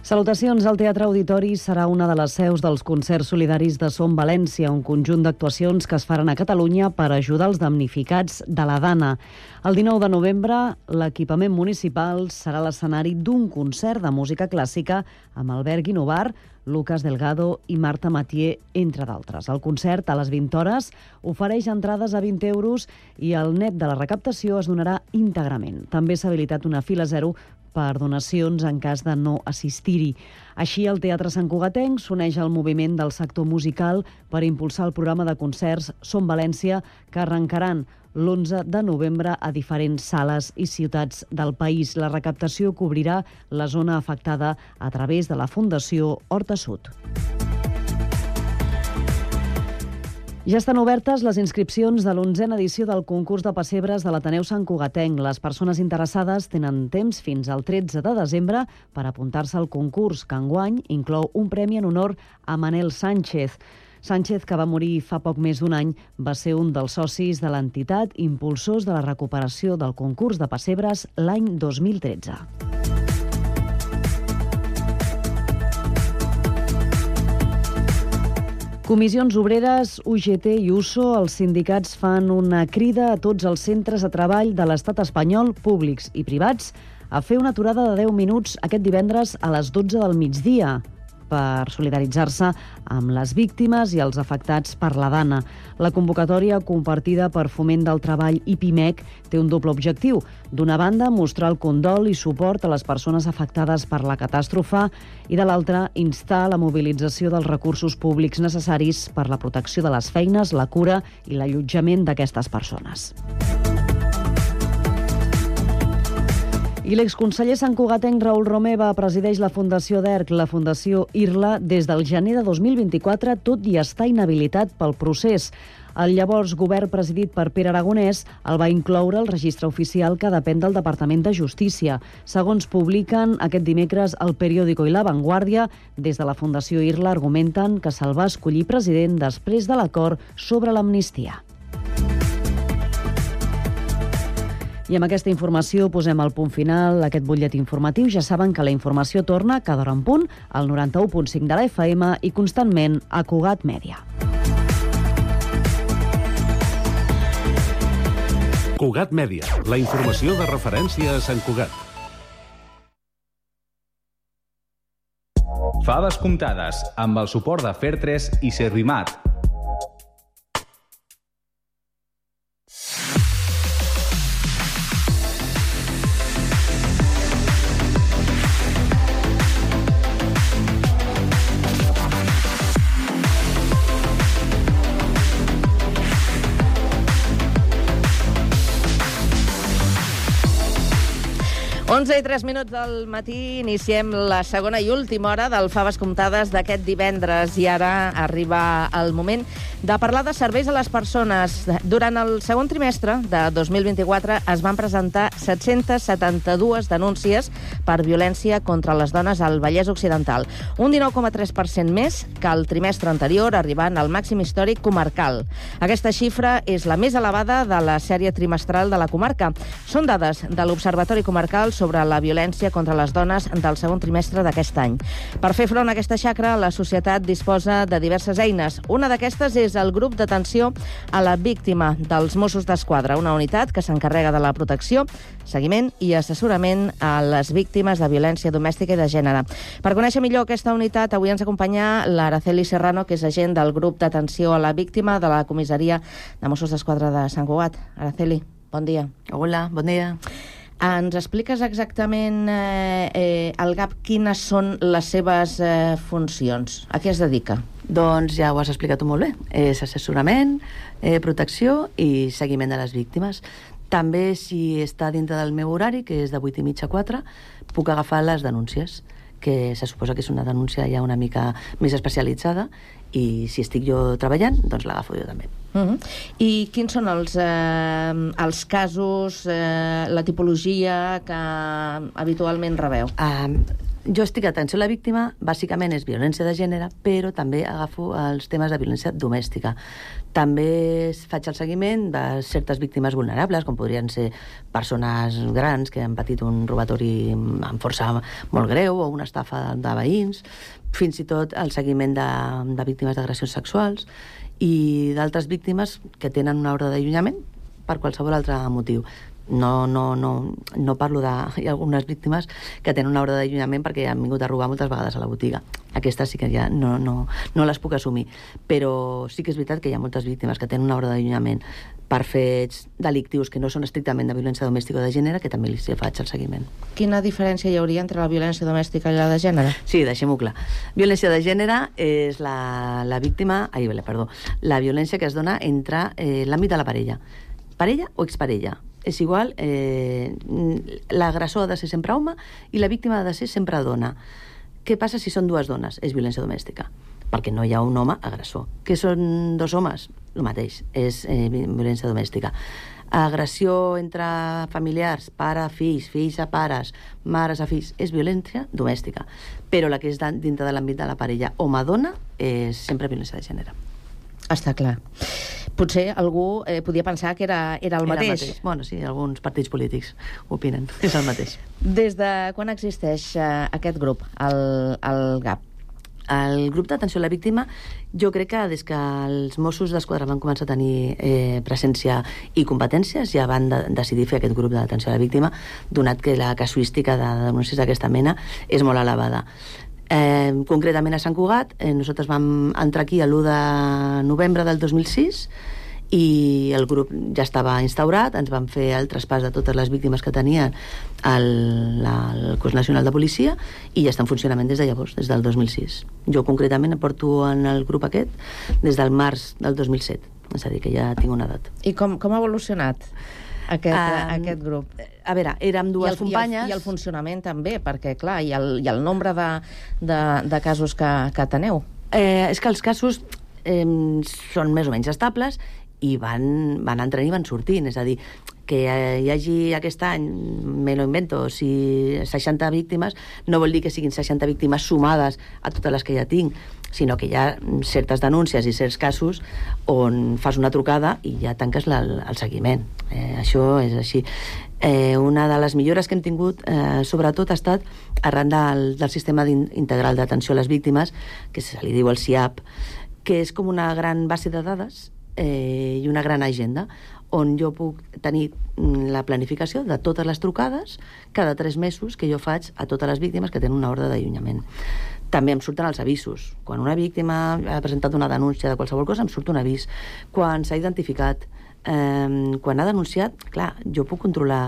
Salutacions. El Teatre Auditori serà una de les seus dels concerts solidaris de Som València, un conjunt d'actuacions que es faran a Catalunya per ajudar els damnificats de la Dana. El 19 de novembre, l'equipament municipal serà l'escenari d'un concert de música clàssica amb Albert Guinovar, Lucas Delgado i Marta Matier, entre d'altres. El concert, a les 20 hores, ofereix entrades a 20 euros i el net de la recaptació es donarà íntegrament. També s'ha habilitat una fila zero per donacions en cas de no assistir-hi. Així, el Teatre Sant Cugatenc s'uneix al moviment del sector musical per impulsar el programa de concerts Som València, que arrencaran l'11 de novembre a diferents sales i ciutats del país. La recaptació cobrirà la zona afectada a través de la Fundació Horta Sud. Ja estan obertes les inscripcions de l'11a edició del concurs de pessebres de l'Ateneu Sant Cugatenc. Les persones interessades tenen temps fins al 13 de desembre per apuntar-se al concurs, que enguany inclou un premi en honor a Manel Sánchez. Sánchez, que va morir fa poc més d'un any, va ser un dels socis de l'entitat impulsors de la recuperació del concurs de pessebres l'any 2013. Comissions Obreres, UGT i USO, els sindicats fan una crida a tots els centres de treball de l'estat espanyol, públics i privats, a fer una aturada de 10 minuts aquest divendres a les 12 del migdia per solidaritzar-se amb les víctimes i els afectats per la Dana. La convocatòria, compartida per Foment del Treball i PIMEC, té un doble objectiu. D'una banda, mostrar el condol i suport a les persones afectades per la catàstrofe i, de l'altra, instar la mobilització dels recursos públics necessaris per la protecció de les feines, la cura i l'allotjament d'aquestes persones. I l'exconseller santcugatenc Raül Romeva presideix la Fundació d'ERC, la Fundació IRLA, des del gener de 2024, tot i estar inhabilitat pel procés. El llavors govern presidit per Pere Aragonès el va incloure al registre oficial que depèn del Departament de Justícia. Segons publiquen aquest dimecres El Periódico i La Vanguardia, des de la Fundació IRLA argumenten que se'l va escollir president després de l'acord sobre l'amnistia. I amb aquesta informació posem el punt final a aquest butlletí informatiu. Ja saben que la informació torna cada hora en punt al 91.5 de la FM i constantment a Cugat Mèdia. Cugat Mèdia, la informació de referència a Sant Cugat. Faves comptades, amb el suport de Fer3 i Servimat. Onze i 3 minuts del matí, iniciem la segona i última hora del Faves Comptades d'aquest divendres i ara arriba el moment de parlar de serveis a les persones. Durant el segon trimestre de 2024 es van presentar 772 denúncies per violència contra les dones al Vallès Occidental, un 19,3% més que el trimestre anterior, arribant al màxim històric comarcal. Aquesta xifra és la més elevada de la sèrie trimestral de la comarca. Són dades de l'Observatori Comarcal sobre la violència contra les dones del segon trimestre d'aquest any. Per fer front a aquesta xacra, la societat disposa de diverses eines. Una d'aquestes és el grup d'atenció a la víctima dels Mossos d'Esquadra, una unitat que s'encarrega de la protecció, seguiment i assessorament a les víctimes de violència domèstica i de gènere. Per conèixer millor aquesta unitat, avui ens acompanya l'Araceli Serrano, que és agent del grup d'atenció a la víctima de la comissaria de Mossos d'Esquadra de Sant Cugat. Araceli, bon dia. Hola, bon dia. Ens expliques exactament el GAP quines són les seves funcions? A què es dedica? Doncs ja ho has explicat molt bé. És assessorament, protecció i seguiment de les víctimes. També, si està dintre del meu horari, que és de 8:30 a 4, puc agafar les denúncies, que se suposa que és una denúncia ja una mica més especialitzada, i si estic jo treballant, doncs l'agafo jo també. I quins són els casos, la tipologia que habitualment rebeu? Jo estic a atenció a la víctima, bàsicament és violència de gènere, però també agafo els temes de violència domèstica. També faig el seguiment de certes víctimes vulnerables, com podrien ser persones grans que han patit un robatori amb força molt greu o una estafa de veïns, fins i tot el seguiment de víctimes d'agressions sexuals i d'altres víctimes que tenen una ordre d'allunyament per qualsevol altre motiu. No parlo de... Hi ha algunes víctimes que tenen una ordre d'allunyament perquè han vingut a robar moltes vegades a la botiga. Aquestes sí que ja no les puc assumir. Però sí que és veritat que hi ha moltes víctimes que tenen una ordre d'allunyament per fets delictius que no són estrictament de violència domèstica o de gènere, que també li faig el seguiment. Quina diferència hi hauria entre la violència domèstica i la de gènere? Sí, deixem-ho clar. Violència de gènere és la violència que es dona entre l'àmbit de la parella. Parella o exparella. És igual, l'agressor ha de ser sempre home i la víctima ha de ser sempre dona. Què passa si són dues dones? És violència domèstica, perquè no hi ha un home agressor. Què són dos homes? El mateix, és violència domèstica. Agressió entre familiars, pare a fills, fills a pares, mares a fills, és violència domèstica. Però la que és dintre de l'àmbit de la parella home-dona és sempre violència de gènere. Està clar. Potser algú podia pensar que era el mateix. Bueno, sí, alguns partits polítics opinen. És el mateix. Des de quan existeix aquest grup, el GAP? El grup d'atenció a la víctima, jo crec que des que els Mossos d'Esquadra van començar a tenir presència i competències, ja van decidir fer aquest grup d'atenció a la víctima, donat que la casuística de denúncies d'aquesta mena és molt elevada. Concretament a Sant Cugat, nosaltres vam entrar aquí l'1 de novembre del 2006 i el grup ja estava instaurat, ens van fer el traspàs de totes les víctimes que tenien el Cos Nacional de Policia i ja està en funcionament des de llavors, des del 2006. Jo concretament porto en el grup aquest des del març del 2007, és a dir, que ja tinc una edat. I com ha evolucionat aquest grup? A veure, érem dues companyes... I el funcionament també, perquè, clar, i el nombre de casos que teneu. És que els casos són més o menys estables i van entrant i van sortint, és a dir, que hi hagi aquest any, me lo invento, si 60 víctimes, no vol dir que siguin 60 víctimes sumades a totes les que ja tinc, sinó que hi ha certes denúncies i certs casos on fas una trucada i ja tanques el seguiment. Això és així. Una de les millores que hem tingut, sobretot, ha estat arran del sistema integral d'atenció a les víctimes, que se li diu el SIAP, que és com una gran base de dades i una gran agenda on jo puc tenir la planificació de totes les trucades cada 3 mesos que jo faig a totes les víctimes que tenen una ordre d'allunyament. També em surten els avisos. Quan una víctima ha presentat una denúncia de qualsevol cosa, em surt un avís. Quan s'ha identificat, quan ha denunciat, clar, jo puc controlar.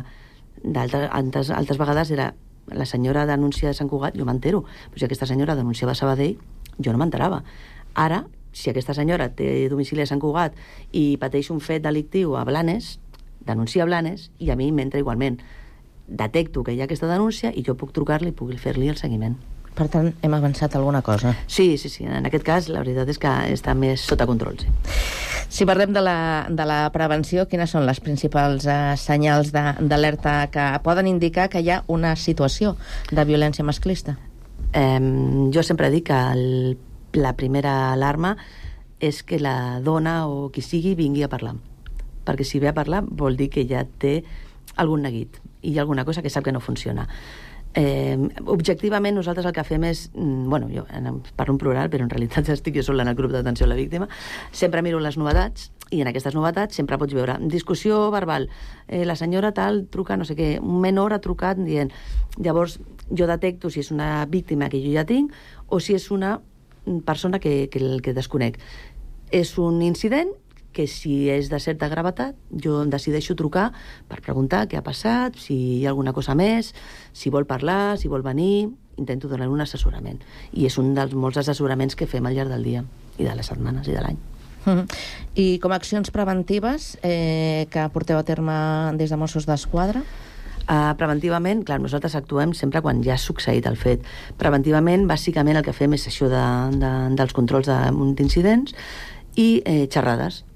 Altres vegades era la senyora denuncia de Sant Cugat, jo m'entero. Però si aquesta senyora denunciava a Sabadell, jo no m'enterava. Ara, si aquesta senyora té domicili a Sant Cugat i pateix un fet delictiu a Blanes, denuncia a Blanes i a mi m'entra igualment. Detecto que hi ha aquesta denúncia i jo puc trucar-li i puc fer-li el seguiment. Per tant, hem avançat alguna cosa. Sí. En aquest cas, la veritat és que està més sota control, sí. Si parlem de la prevenció, quines són les principals senyals d'alerta que poden indicar que hi ha una situació de violència masclista? Jo sempre dic que la primera alarma és que la dona o qui sigui vingui a parlar. Perquè si ve a parlar vol dir que ja té algun neguit i hi ha alguna cosa que sap que no funciona. Objectivament nosaltres el que fem és, bueno, jo parlo en plural, però en realitat estic jo sola en el grup d'atenció a la víctima, sempre miro les novetats i en aquestes novetats sempre pots veure discussió verbal, la senyora tal truca no sé què, un menor ha trucat dient, llavors jo detecto si és una víctima que jo ja tinc o si és una persona que desconec. És un incident que si és de certa gravetat, jo em decideixo trucar per preguntar què ha passat, si hi ha alguna cosa més, si vol parlar, si vol venir, intento donar un assessorament. I és un dels molts assessoraments que fem al llarg del dia, i de les setmanes, i de l'any. I com a accions preventives que porteu a terme des de Mossos d'Esquadra? Preventivament, clar, nosaltres actuem sempre quan ja ha succeït el fet. Preventivament, bàsicament, el que fem és això dels controls d'incidents i xerrades.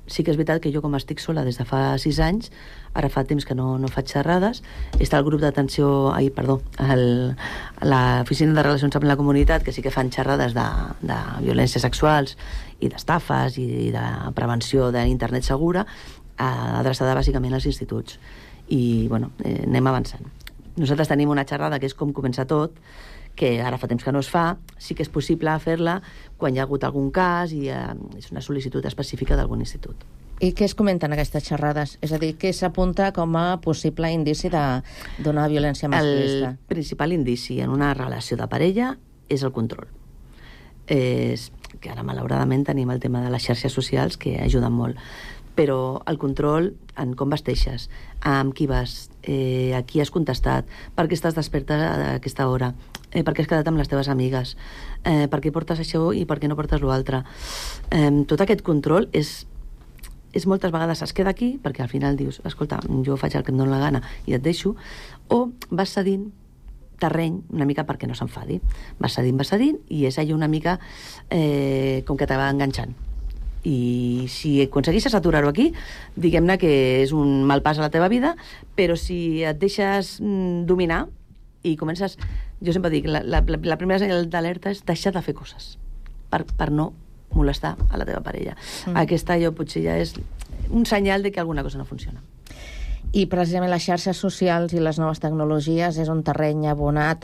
sí que és veritat que jo, com estic sola des de fa 6 anys, ara fa temps que no faig xerrades, està el grup d'atenció, l'Oficina de Relacions amb la Comunitat, que sí que fan xerrades de violències sexuals i d'estafes i de prevenció d'internet segura, adreçada bàsicament als instituts. I, bueno, anem avançant. Nosaltres tenim una xerrada que és com començar tot, que ara fa temps que no es fa, sí que és possible fer-la quan hi ha hagut algun cas i és una sol·licitud específica d'algun institut. I què es comenten aquestes xerrades? És a dir, què s'apunta com a possible indici d'una violència masclista? El principal indici en una relació de parella és el control. És que ara, malauradament, tenim el tema de les xarxes socials que ajuden molt. Però el control en com vesteixes, amb qui vas, a qui has contestat, per què estàs desperta a aquesta hora, per què has quedat amb les teves amigues, per què portes això i per què no portes l'altre. Tot aquest control és moltes vegades es queda aquí, perquè al final dius, escolta, jo faig el que em dóna la gana i et deixo, o vas cedint terreny una mica perquè no s'enfadi. Vas cedint i és allò una mica com que te va enganxant. I si aconsegueixes aturar-ho aquí, diguem-ne que és un mal pas a la teva vida, però si et deixes dominar i comences... Jo sempre dic, la primera senyal d'alerta és deixar de fer coses per no molestar a la teva parella. Aquesta potser ja és un senyal de que alguna cosa no funciona. I precisament les xarxes socials i les noves tecnologies és un terreny abonat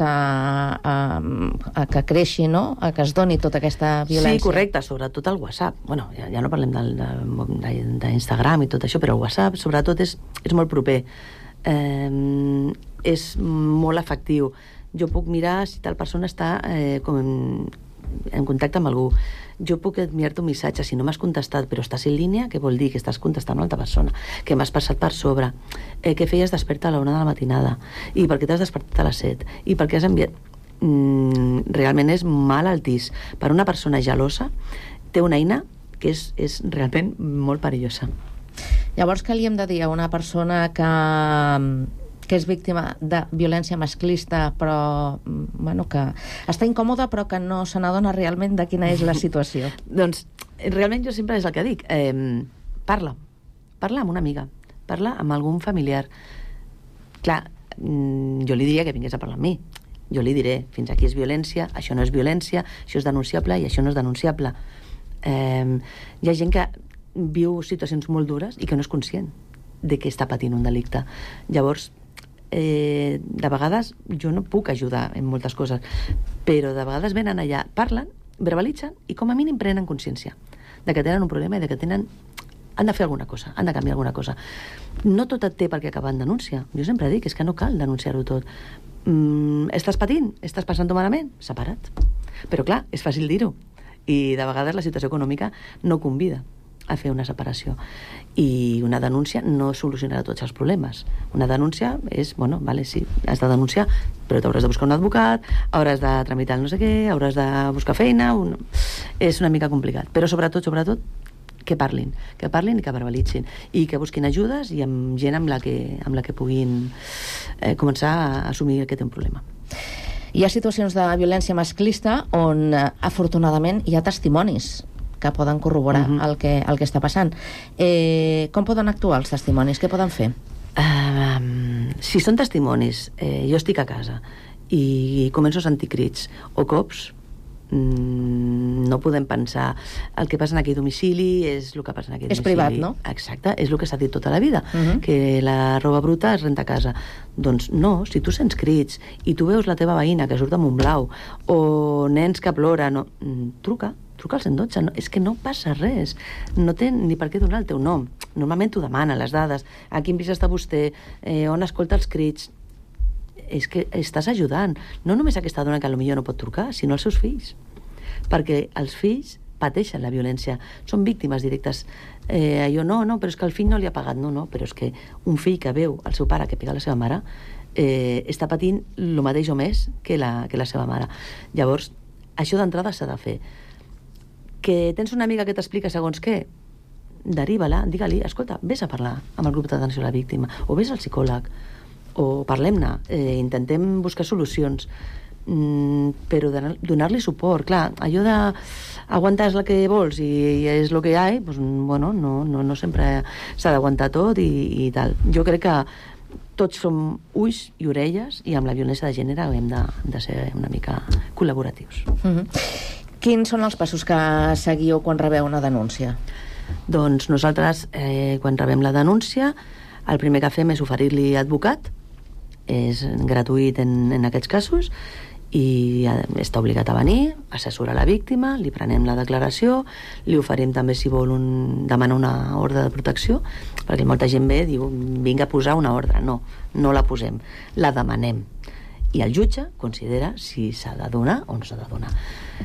a que creixi, no? A que es doni tota aquesta violència. Sí, correcte, sobretot el WhatsApp. Bueno, ja no parlem d'Instagram i tot això, però el WhatsApp sobretot és molt proper. És molt efectiu. Jo puc mirar si tal persona està en contacte amb algú. Jo puc enviar-te un missatge, si no m'has contestat però estàs en línia, què vol dir? Que estàs contestant a una altra persona, que m'has passat per sobre, què feies desperta a l'1 de la matinada, i per què t'has despertat a les 7, i per què has enviat... Realment és malaltís. Per una persona gelosa té una eina que és realment molt perillosa. Llavors, què li hem de dir a una persona que és víctima de violència masclista, però que està incòmoda, però que no se n'adona realment de quina és la situació? Doncs, realment jo sempre és el que dic. Parla amb una amiga, parla amb algun familiar. Clar, jo li diria que vingués a parlar amb mi. Jo li diré, fins aquí és violència, això no és violència, això és denunciable i això no és denunciable. Hi ha gent que viu situacions molt dures i que no és conscient de que està patint un delicte. Llavors, de vegades jo no puc ajudar en moltes coses, però de vegades venen allà, parlen, verbalitzen i com a mínim prenen consciència de que tenen un problema i de que han de fer alguna cosa, han de canviar alguna cosa. No tot et té perquè acabar en denúncia. Jo sempre dic, és que no cal denunciar-ho tot. Estàs patint? Estàs passant-ho malament? Separa't. Però clar, és fàcil dir-ho. I de vegades la situació econòmica no convida a fer una separació. I una denúncia no solucionarà tots els problemes. Una denúncia és, sí, has de denunciar, però t'hauràs de buscar un advocat, hauràs de tramitar el no sé què, hauràs de buscar feina... És una mica complicat. Però sobretot, que parlin i que verbalitzin i que busquin ajudes i amb gent amb la que puguin començar a assumir que té un problema. Hi ha situacions de violència masclista on, afortunadament, hi ha testimonis que poden corroborar el que està passant. Com poden actuar els testimonis? Què poden fer? Si són testimonis, jo estic a casa i començo a sentir crits o cops, no podem pensar el que passa en aquell domicili és el que passa en aquell domicili. És privat, no? Exacte, és el que s'ha dit tota la vida, que la roba bruta es renta a casa. Doncs no, si tu sents crits i tu veus la teva veïna que surt amb un blau o nens que ploren, truca al 112, és que no passa res, no té ni per què donar el teu nom. Normalment t'ho demana, les dades, a quin pis està vostè, on escolta els crits. És que estàs ajudant, no només aquesta dona que potser no pot trucar, sinó els seus fills, perquè els fills pateixen la violència, són víctimes directes. Però és que el fill no li ha pagat. No, però és que un fill que veu el seu pare que pega la seva mare està patint el mateix o més que la seva mare. Llavors, això d'entrada s'ha de fer. Que tens una amiga que t'explica segons què, deriva-la, digue-li, escolta, vés a parlar amb el grup d'atenció a la víctima, o vés al psicòleg, o parlem-ne, intentem buscar solucions, però donar-li suport. Clar, allò de aguantar és el que vols i és el que hi ha, doncs, bueno, no sempre s'ha d'aguantar tot i tal. Jo crec que tots som ulls i orelles i amb la violència de gènere hem de ser una mica col·laboratius. Quins són els passos que seguiu quan rebeu una denúncia? Doncs nosaltres, quan rebem la denúncia, el primer que fem és oferir-li advocat, és gratuït en aquests casos, i està obligat a venir, assessorar la víctima, li prenem la declaració, li oferim també, si vol, demanar una ordre de protecció, perquè molta gent ve i diu, vinga a posar una ordre. No la posem, la demanem. I el jutge considera si s'ha de donar o no s'ha de donar.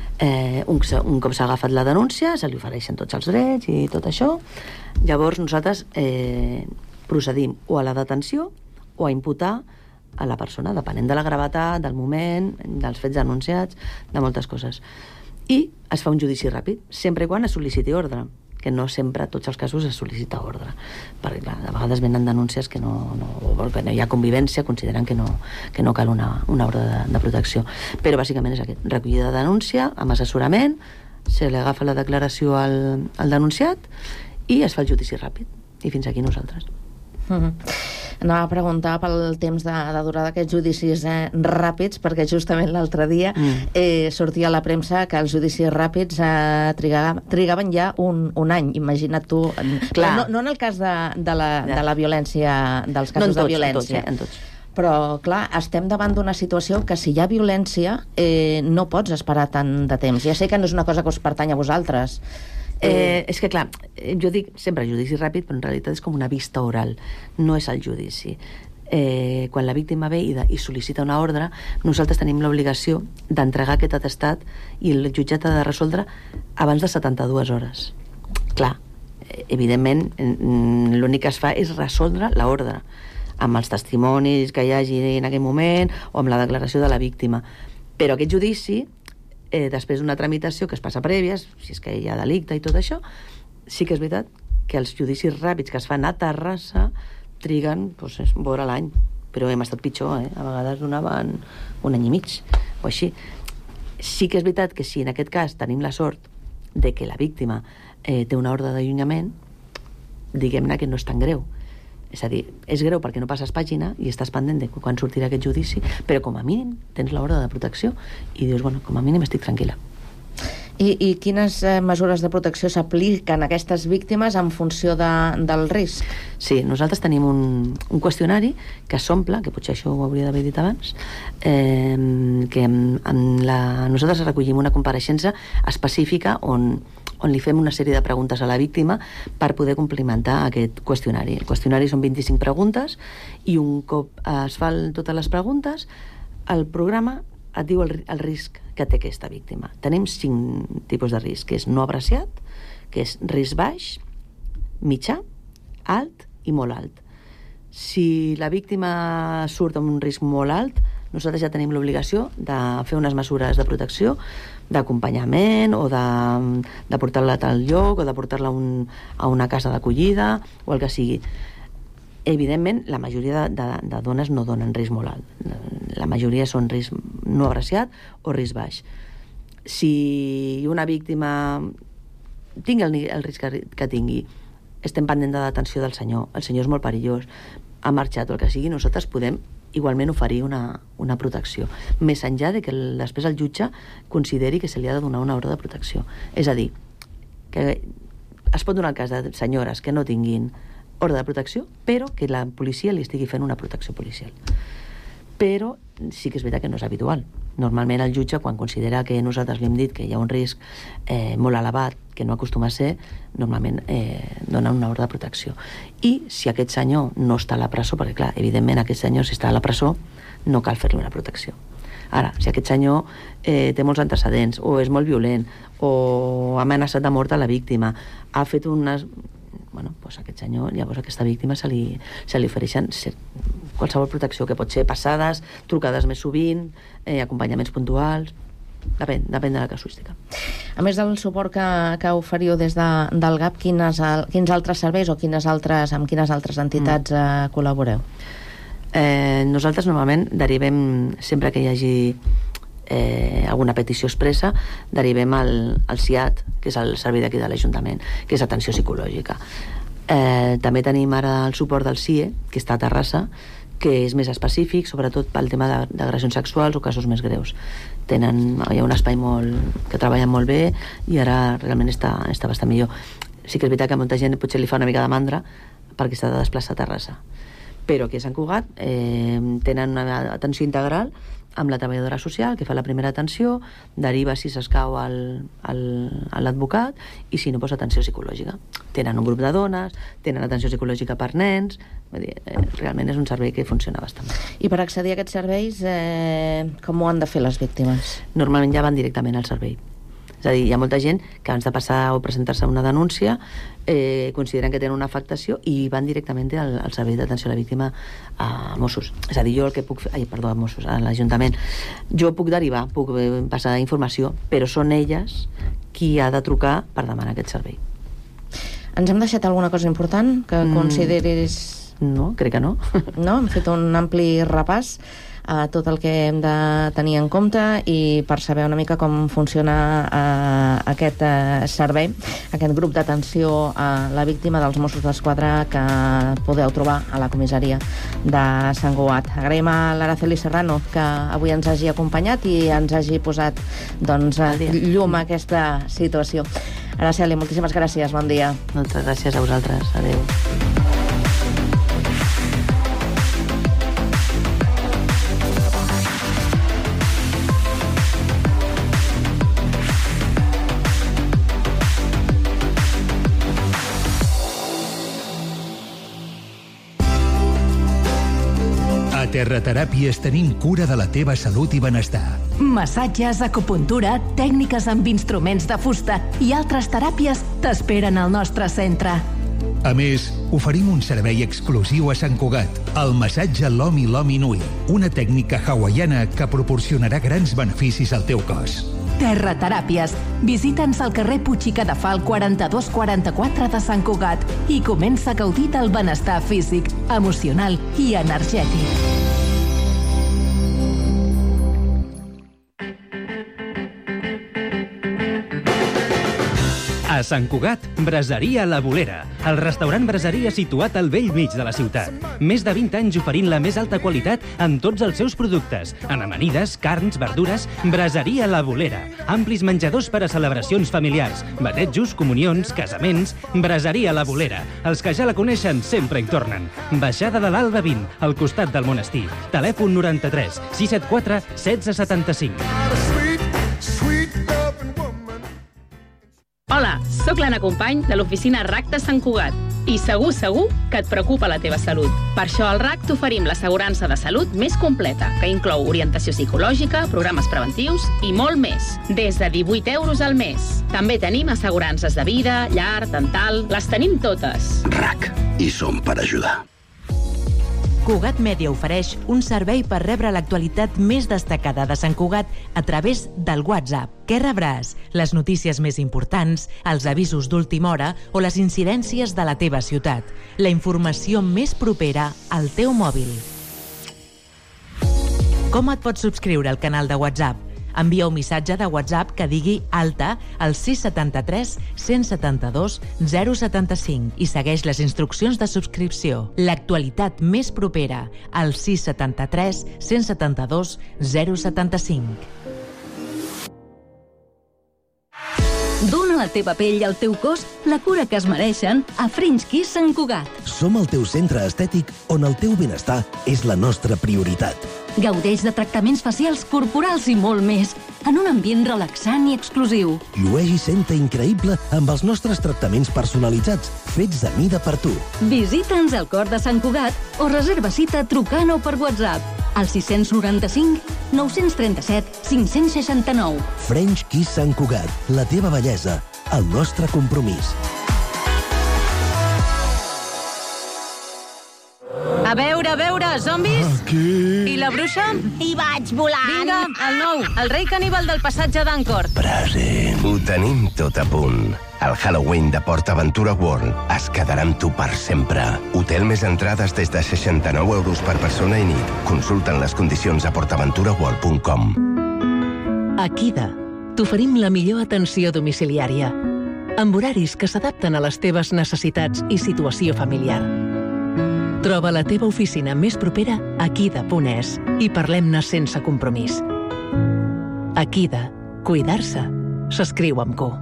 Un cop s'ha agafat la denúncia, se li ofereixen tots els drets i tot això. Llavors nosaltres procedim o a la detenció o a imputar a la persona, depenent de la gravetat, del moment, dels fets denunciats, de moltes coses. I es fa un judici ràpid, sempre i quan es sol·liciti ordre, que no sempre, tots els casos, es sol·licita ordre. Perquè, clar, a vegades venen denúncies que no hi ha convivència, consideren que no cal una ordre de protecció. Però bàsicament és aquest, recollida de denúncia, amb assessorament, se li agafa la declaració al denunciat i es fa el judici ràpid. I fins aquí nosaltres. Anava a preguntar pel temps de durada d'aquests judicis ràpids, perquè justament l'altre dia sortia a la premsa que els judicis ràpids trigaven ja un any. Imagina't tu. No en el cas de la violència, dels casos de violència. En tots. Però, clar, estem davant d'una situació que si hi ha violència no pots esperar tant de temps. Ja sé que no és una cosa que us pertany a vosaltres. És que, clar, jo dic sempre judici ràpid, però en realitat és com una vista oral, no és el judici. Quan la víctima ve i sol·licita una ordre, nosaltres tenim l'obligació d'entregar aquest atestat i el jutjat ha de resoldre abans de 72 hores. Clar, evidentment, l'únic que es fa és resoldre l'ordre, amb els testimonis que hi hagi en aquell moment o amb la declaració de la víctima. Però aquest judici, després d'una tramitació que es passa prèvies, si és que hi ha delicte i tot això, sí que és veritat que els judicis ràpids que es fan a Terrassa triguen vora l'any, però hem estat pitjor, a vegades donaven un any i mig o així. Sí que és veritat que si en aquest cas tenim la sort de que la víctima té una ordre d'allunyament, diguem-ne que no és tan greu. És a dir, és greu perquè no passes pàgina i estàs pendent de quan sortirà aquest judici, però com a mínim tens l'ordre de protecció i dius, bueno, com a mínim estic tranquil·la. I quines mesures de protecció s'apliquen a aquestes víctimes en funció del risc? Sí, nosaltres tenim un qüestionari que s'omple, que potser això ho hauria d'haver dit abans, que nosaltres recollim una compareixença específica on li fem una sèrie de preguntes a la víctima per poder complementar aquest qüestionari. El qüestionari són 25 preguntes i un cop es fan totes les preguntes, el programa et diu el risc que té aquesta víctima. Tenim 5 tipus de risc, que és no abraciat, que és risc baix, mitjà, alt i molt alt. Si la víctima surt amb un risc molt alt, nosaltres ja tenim l'obligació de fer unes mesures de protecció, d'acompanyament o de portar-la a tal lloc o de portar-la a una casa d'acollida o el que sigui. Evidentment, la majoria de dones no donen risc molt alt. La majoria són risc no abraciat o risc baix. Si una víctima tingui el risc que tingui, estem pendent de detenció del senyor, el senyor és molt perillós, ha marxat o el que sigui, nosaltres podem igualment oferir una protecció, més enllà de que després el jutge consideri que se li ha de donar una ordre de protecció. És a dir, que es pot donar el cas de senyores que no tinguin ordre de protecció, però que la policia li estigui fent una protecció policial. Però sí que és veritat que no és habitual. Normalment el jutge, quan considera que nosaltres li hem dit que hi ha un risc molt elevat, que no acostuma a ser, normalment dona una ordre de protecció. I si aquest senyor no està a la presó, perquè clar, evidentment aquest senyor si està a la presó no cal fer-li una protecció. Ara, si aquest senyor té molts antecedents, o és molt violent, o ha amenaçat de mort a la víctima, ha fet unes... Bueno, doncs aquest senyor, llavors a aquesta víctima se li ofereixen qualsevol protecció, que pot ser passades, trucades més sovint, acompanyaments puntuals, depèn de la casuística. A més del suport que oferiu des del GAP, quins altres serveis o amb quines altres entitats col·laboreu? Nosaltres normalment derivem, sempre que hi hagi alguna petició expressa, derivem al CIAT, que és el servei d'aquí de l'Ajuntament, que és atenció psicològica. També tenim ara el suport del CIE, que està a Terrassa, que és més específic, sobretot pel tema d'agressions sexuals o casos més greus. Hi ha un espai que treballen molt bé i ara realment està bastant millor. Sí que és veritat que a molta gent potser li fa una mica de mandra perquè s'ha de desplaçar a Terrassa. Però aquí a Sant Cugat tenen una atenció integral amb la treballadora social, que fa la primera atenció, deriva si s'escau a l'advocat, i si no, doncs atenció psicològica. Tenen un grup de dones, tenen atenció psicològica per nens, realment és un servei que funciona bastant bé. I per accedir a aquests serveis, com ho han de fer les víctimes? Normalment ja van directament al servei. És a dir, hi ha molta gent que abans de passar o presentar-se una denúncia consideren que tenen una afectació i van directament al servei d'atenció a la víctima a Mossos. És a dir, jo el que puc fer... a Mossos, a l'Ajuntament. Jo puc derivar, puc passar informació, però són elles qui ha de trucar per demanar aquest servei. Ens hem deixat alguna cosa important que consideris... No, crec que no. No? Hem fet un ampli repàs a tot el que hem de tenir en compte i per saber una mica com funciona aquest servei, aquest grup d'atenció a la víctima dels Mossos d'Esquadra que podeu trobar a la comissaria de Sant Cugat. Agraïm a l'Araceli Serrano que avui ens hagi acompanyat i ens hagi posat llum a aquesta situació. Araceli, moltíssimes gràcies, bon dia. Moltes gràcies a vosaltres, adeu. A Terrateràpies tenim cura de la teva salut i benestar. Massatges, acupuntura, tècniques amb instruments de fusta i altres teràpies t'esperen al nostre centre. A més, oferim un servei exclusiu a Sant Cugat, el massatge Lomi Lomi Nui, una tècnica hawaiana que proporcionarà grans beneficis al teu cos. Terrateràpies. Visita'ns al carrer Puig i Cadafal 4244 de Sant Cugat i comença a gaudir del benestar físic, emocional i energètic. A Sant Cugat, Braseria La Bolera, el restaurant braseria situat al bell mig de la ciutat. Més de 20 anys oferint la més alta qualitat en tots els seus productes. En amanides, carns, verdures, Braseria La Bolera. Amplis menjadors per a celebracions familiars, batejos, comunions, casaments. Braseria La Bolera. Els que ja la coneixen sempre hi tornen. Baixada de l'Alba 20, al costat del monestir. Telèfon 93 674 1675. Hola, sóc l'Anna Company de l'oficina RAC de Sant Cugat i segur que et preocupa la teva salut. Per això al RAC t'oferim l'assegurança de salut més completa, que inclou orientació psicològica, programes preventius i molt més, des de 18 euros al mes. També tenim assegurances de vida, llar, dental, les tenim totes. RAC, hi som per ajudar. Cugat Mèdia ofereix un servei per rebre l'actualitat més destacada de Sant Cugat a través del WhatsApp. Què rebràs? Les notícies més importants, els avisos d'última hora o les incidències de la teva ciutat. La informació més propera al teu mòbil. Com et pots subscriure al canal de WhatsApp? Envia un missatge de WhatsApp que digui alta al 673 172 075 i segueix les instruccions de subscripció. L'actualitat més propera al 673 172 075. Dóna a la teva pell i al teu cos la cura que es mereixen a French Kiss Sant Cugat. Som el teu centre estètic on el teu benestar és la nostra prioritat. Gaudeix de tractaments facials, corporals i molt més, en un ambient relaxant i exclusiu. Llueix i senta increïble amb els nostres tractaments personalitzats, fets a mida per tu. Visita'ns al cor de Sant Cugat o reserva cita trucant o per WhatsApp al 695 937 569. French Kiss Sant Cugat, la teva bellesa, el nostre compromís. A veure, zombis? Aquí. I la bruixa? Hi vaig volant. Vinga, el nou, el rei caníbal del passatge d'Ancor. Present. Ho tenim tot a punt. El Halloween de PortAventura World es quedarà amb tu per sempre. Hotel més entrades des de 69 euros per persona i nit. Consulta'n les condicions a portaventuraworld.com. Akida. T'oferim la millor atenció domiciliària, amb horaris que s'adapten a les teves necessitats i situació familiar. Troba la teva oficina més propera a akida.es i parlem-ne sense compromís. Akida. Cuidar-se s'escriu amb Q.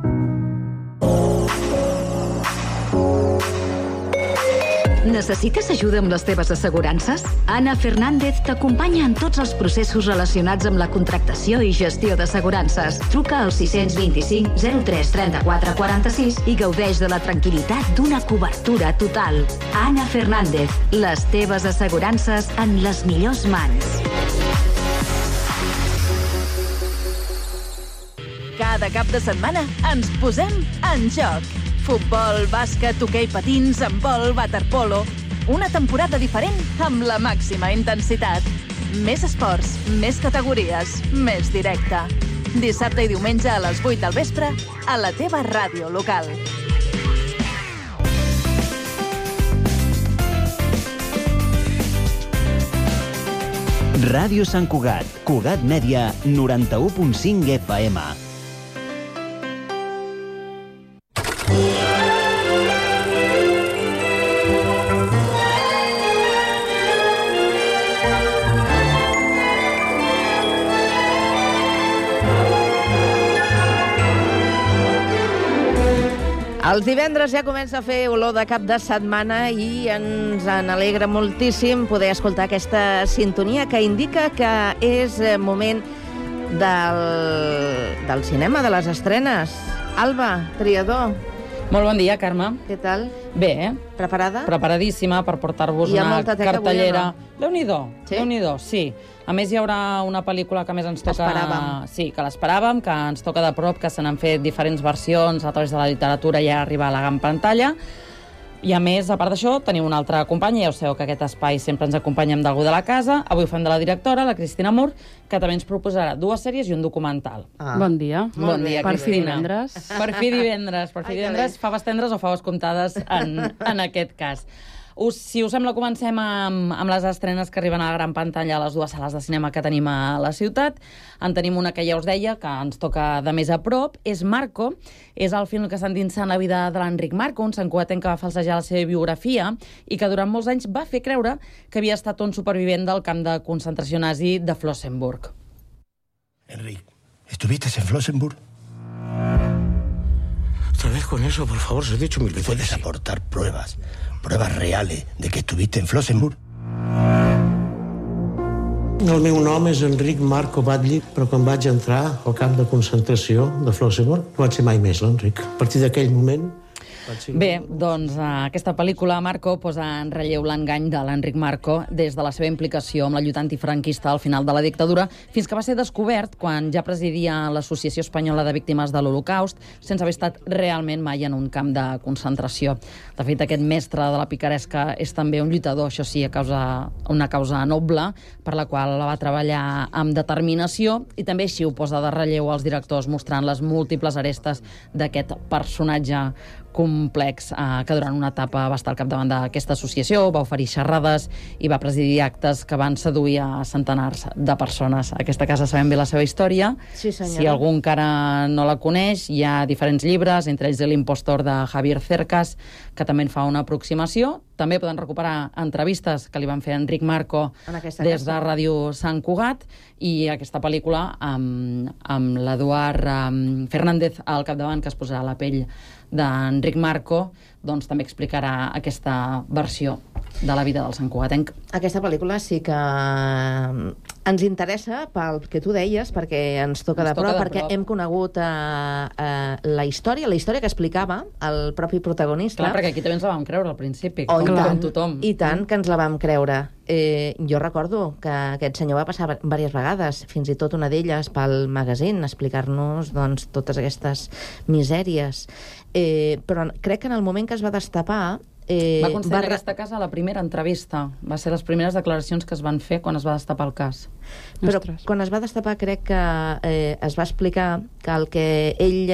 Necessites ajuda amb les teves assegurances? Ana Fernández t'acompanya en tots els processos relacionats amb la contractació i gestió d'assegurances. Truca al 625 03 34 46 i gaudeix de la tranquil·litat d'una cobertura total. Ana Fernández, les teves assegurances en les millors mans. Cada cap de setmana ens posem en joc. Futbol, bàsquet, hoquei patins, handbol, waterpolo. Una temporada diferent amb la màxima intensitat. Més esports, més categories, més directe. Dissabte i diumenge a les 8 del vespre a la teva ràdio local. Ràdio Sant Cugat, Cugat Mèdia, 91.5 FM. Els divendres ja comença a fer olor de cap de setmana i ens alegra moltíssim poder escoltar aquesta sintonia que indica que és moment del cinema, de les estrenes. Alba, triador. Molt bon dia, Carme. Què tal? Bé. Preparada? Preparadíssima per portar-vos una cartellera. Déu-n'hi-do, Déu-n'hi-do, sí. A més, hi haurà una pel·lícula que més ens toca... Esperàvem. Sí, que l'esperàvem, que ens toca de prop, que se n'han fet diferents versions a través de la literatura i ja arriba a la gran pantalla. I a més, a part d'això, tenim una altra companya, ja ho sabeu que aquest espai sempre ens acompanya amb d'algú de la casa. Avui ho fem de la directora, la Cristina Mur, que també ens proposarà 2 sèries i un documental. Bon dia. Bon dia, per fi Cristina. divendres. Per fi divendres. Per fi divendres, faves tendres o faves comptades en aquest cas. Si us sembla, comencem amb les estrenes que arriben a la gran pantalla a les 2 sales de cinema que tenim a la ciutat. En tenim una que ja us deia, que ens toca de més a prop, és Marco. És el film que s'endinsa en la vida de l'Enric Marco, un santcugatenc que va falsejar la seva biografia i que durant molts anys va fer creure que havia estat un supervivent del camp de concentració nazi de Flossenburg. Enric, ¿estuviste en Flossenburg? Otra vez con eso, por favor, os he dicho 1000 veces. ¿Puedes aportar pruebas reales de que estuviste en Flossenburg? El meu nom és Enric Marco Batlle, però quan vaig entrar al camp de concentració de Flossenburg no vaig ser mai més l'Enric. A partir d'aquell moment... Bé, doncs aquesta pel·lícula, Marco, posa en relleu l'engany de l'Enric Marco des de la seva implicació amb la lluita antifranquista al final de la dictadura fins que va ser descobert quan ja presidia l'Associació Espanyola de Víctimes de l'Holocaust sense haver estat realment mai en un camp de concentració. De fet, aquest mestre de la picaresca és també un lluitador, això sí, una causa noble per la qual va treballar amb determinació i també així ho posa de relleu als directors mostrant les múltiples arestes d'aquest personatge complex que durant una etapa va estar al capdavant d'aquesta associació, va oferir xerrades i va presidir actes que van seduir a centenars de persones. A aquesta casa sabem bé la seva història. Sí, senyora. Si algú encara no la coneix, hi ha diferents llibres, entre ells l'impostor de Javier Cercas, que també en fa una aproximació. També poden recuperar entrevistes que li van fer a Enric Marco des de Ràdio Sant Cugat i aquesta pel·lícula amb l'Eduard Fernández al capdavant, que es posarà a la pell d'Enric Marco, doncs també explicarà aquesta versió de la vida del santcugatenc. Aquesta pel·lícula sí que ens interessa pel que tu deies, perquè ens toca de prop, perquè hem conegut la història que explicava el propi protagonista. Clar, perquè aquí també ens la vam creure al principi, com tothom. I tant que ens la vam creure. Jo recordo que aquest senyor va passar diverses vegades, fins i tot una d'elles pel magazine, explicar-nos doncs, totes aquestes misèries. Però crec que en el moment que es va destapar... Va concedir en aquesta casa la primera entrevista. Va ser les primeres declaracions que es van fer quan es va destapar el cas. Però quan es va destapar crec que es va explicar que el que ell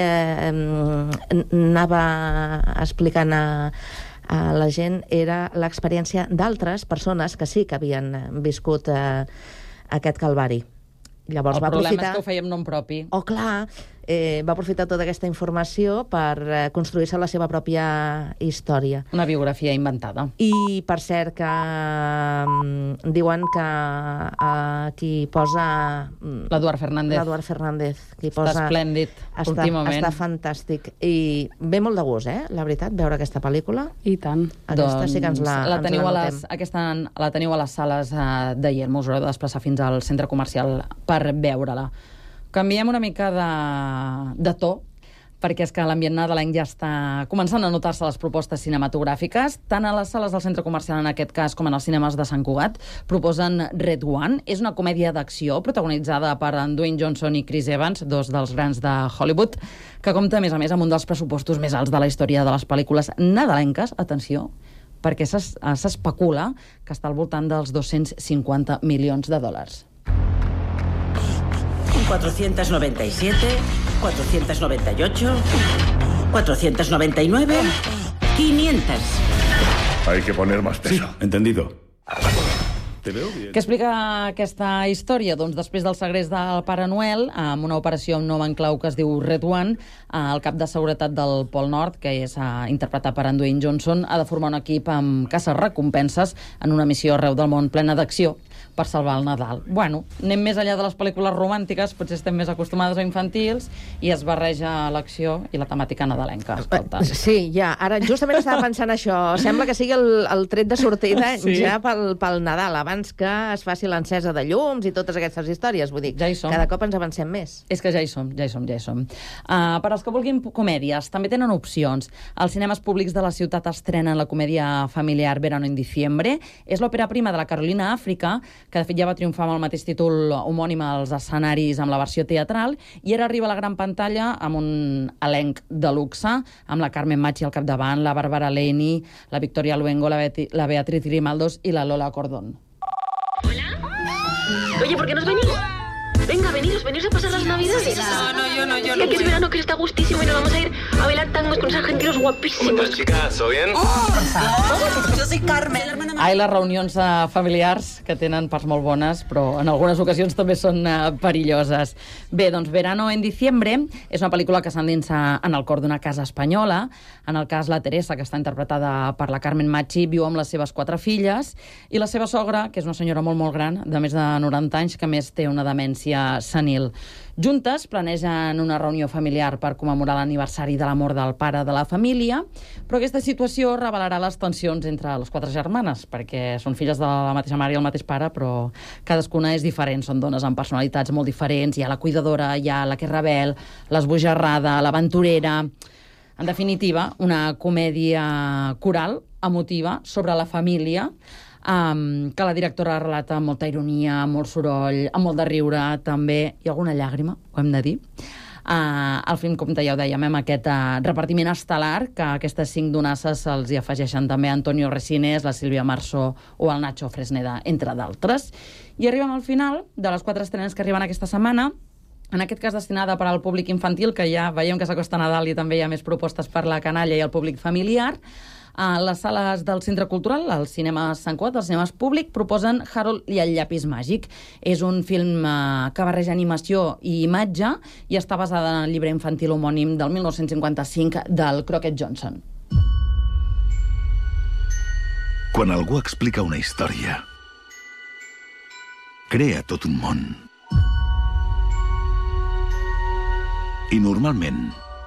anava explicant a la gent era l'experiència d'altres persones que sí que havien viscut aquest calvari. Llavors el problema és que ho fèiem nom propi. Oh, clar, va aprofitar tota aquesta informació per construir-se la seva pròpia història. Una biografia inventada. I, per cert, que diuen que qui posa... L'Eduard Fernández. L'Eduard Fernández. Està esplèndid, últimament. Està fantàstic. I ve molt de gust, la veritat, veure aquesta pel·lícula. I tant. Aquesta sí que ens la notem. Aquesta la teniu a les sales de Yermo, us haureu de desplaçar fins al centre comercial per veure-la. Canviem una mica de to, perquè és que l'ambient nadalenc ja està començant a notar-se les propostes cinematogràfiques. Tant a les sales del centre comercial, en aquest cas, com en els cinemes de Sant Cugat, proposen Red One. És una comèdia d'acció protagonitzada per Dwayne Johnson i Chris Evans, dos dels grans de Hollywood, que compta, a més, amb un dels pressupostos més alts de la història de les pel·lícules nadalenques. Atenció, perquè s'especula que està al voltant dels 250 milions de dòlars. 497, 498, 499, 500. Hay que poner más peso. Sí, entendido. Te veo bien. Què explica aquesta història? Doncs després del segrest del Pare Noel, amb una operació amb nom en clau que es diu Red One, el cap de seguretat del Pol Nord, que és interpretat per Dwayne Johnson, ha de formar un equip amb caces recompenses en una missió arreu del món plena d'acció per salvar el Nadal. Bueno, anem més enllà de les pel·lícules romàntiques, potser estem més acostumades a infantils, i es barreja l'acció i la temàtica nadalenca. Escolta. Sí, ja. Ara justament estava pensant això. Sembla que sigui el tret de sortida ja pel Nadal, abans que es faci l'encesa de llums i totes aquestes històries. Vull dir, cada cop ens avancem més. És que ja hi som. Per als que vulguin comèdies, també tenen opcions. Els cinemes públics de la ciutat estrenen la comèdia familiar Verano en Diciembre. És l'òpera prima de la Carolina Àfrica, que de fet ja va triomfar amb el mateix títol homònim als escenaris amb la versió teatral, i ara arriba a la gran pantalla amb un elenc de luxe, amb la Carmen Machi al capdavant, la Bárbara Leni, la Victoria Luengo, la Beatriz Grimaldos i la Lola Cordón. Oye, ¿por qué nos venís? Venga, veniros a pasar las Navidades. No, yo no. Que es verano, que está gustísimo y nos vamos a ir a bailar tangos con esos argentinos guapísimos. ¿Cómo estás, chicas? ¿Todo bien? Yo soy Carmen. Ai, les reunions familiars, que tenen parts molt bones, però en algunes ocasions també són perilloses. Bé, doncs Verano en Diciembre és una pel·lícula que s'endinsa en el cor d'una casa espanyola. En el cas, la Teresa, que està interpretada per la Carmen Machi, viu amb les seves 4 filles, i la seva sogra, que és una senyora molt, molt gran, de més de 90 anys, que més té una demència senil. Juntes planegen una reunió familiar per commemorar l'aniversari de la mort del pare de la família, però aquesta situació revelarà les tensions entre les 4 germanes, perquè són filles de la mateixa mare i el mateix pare, però cadascuna és diferent, són dones amb personalitats molt diferents, hi ha la cuidadora, hi ha la que és rebel, l'esbojarrada, l'aventurera. En definitiva, una comèdia coral, emotiva, sobre la família, que la directora relata amb molta ironia, amb molt soroll, amb molt de riure, també, i alguna llàgrima, ho hem de dir. El film, com ja ho dèiem, amb aquest repartiment estel·lar, que aquestes 5 donasses se'ls hi afegeixen també Antonio Resines, la Sílvia Marzo o el Nacho Fresneda, entre d'altres. I arribem al final de les 4 estrenes que arriben aquesta setmana, en aquest cas destinada per al públic infantil, que ja veiem que s'acosta Nadal i també hi ha més propostes per la canalla i el públic familiar. A les sales del Centre Cultural, al cinema Sant Cugat, als cinemes públic, proposen Harold i el llapis màgic. És un film que barreja animació i imatge i està basada en el llibre infantil homònim del 1955 del Crockett Johnson. Quan algú explica una història, crea tot un món. I normalment,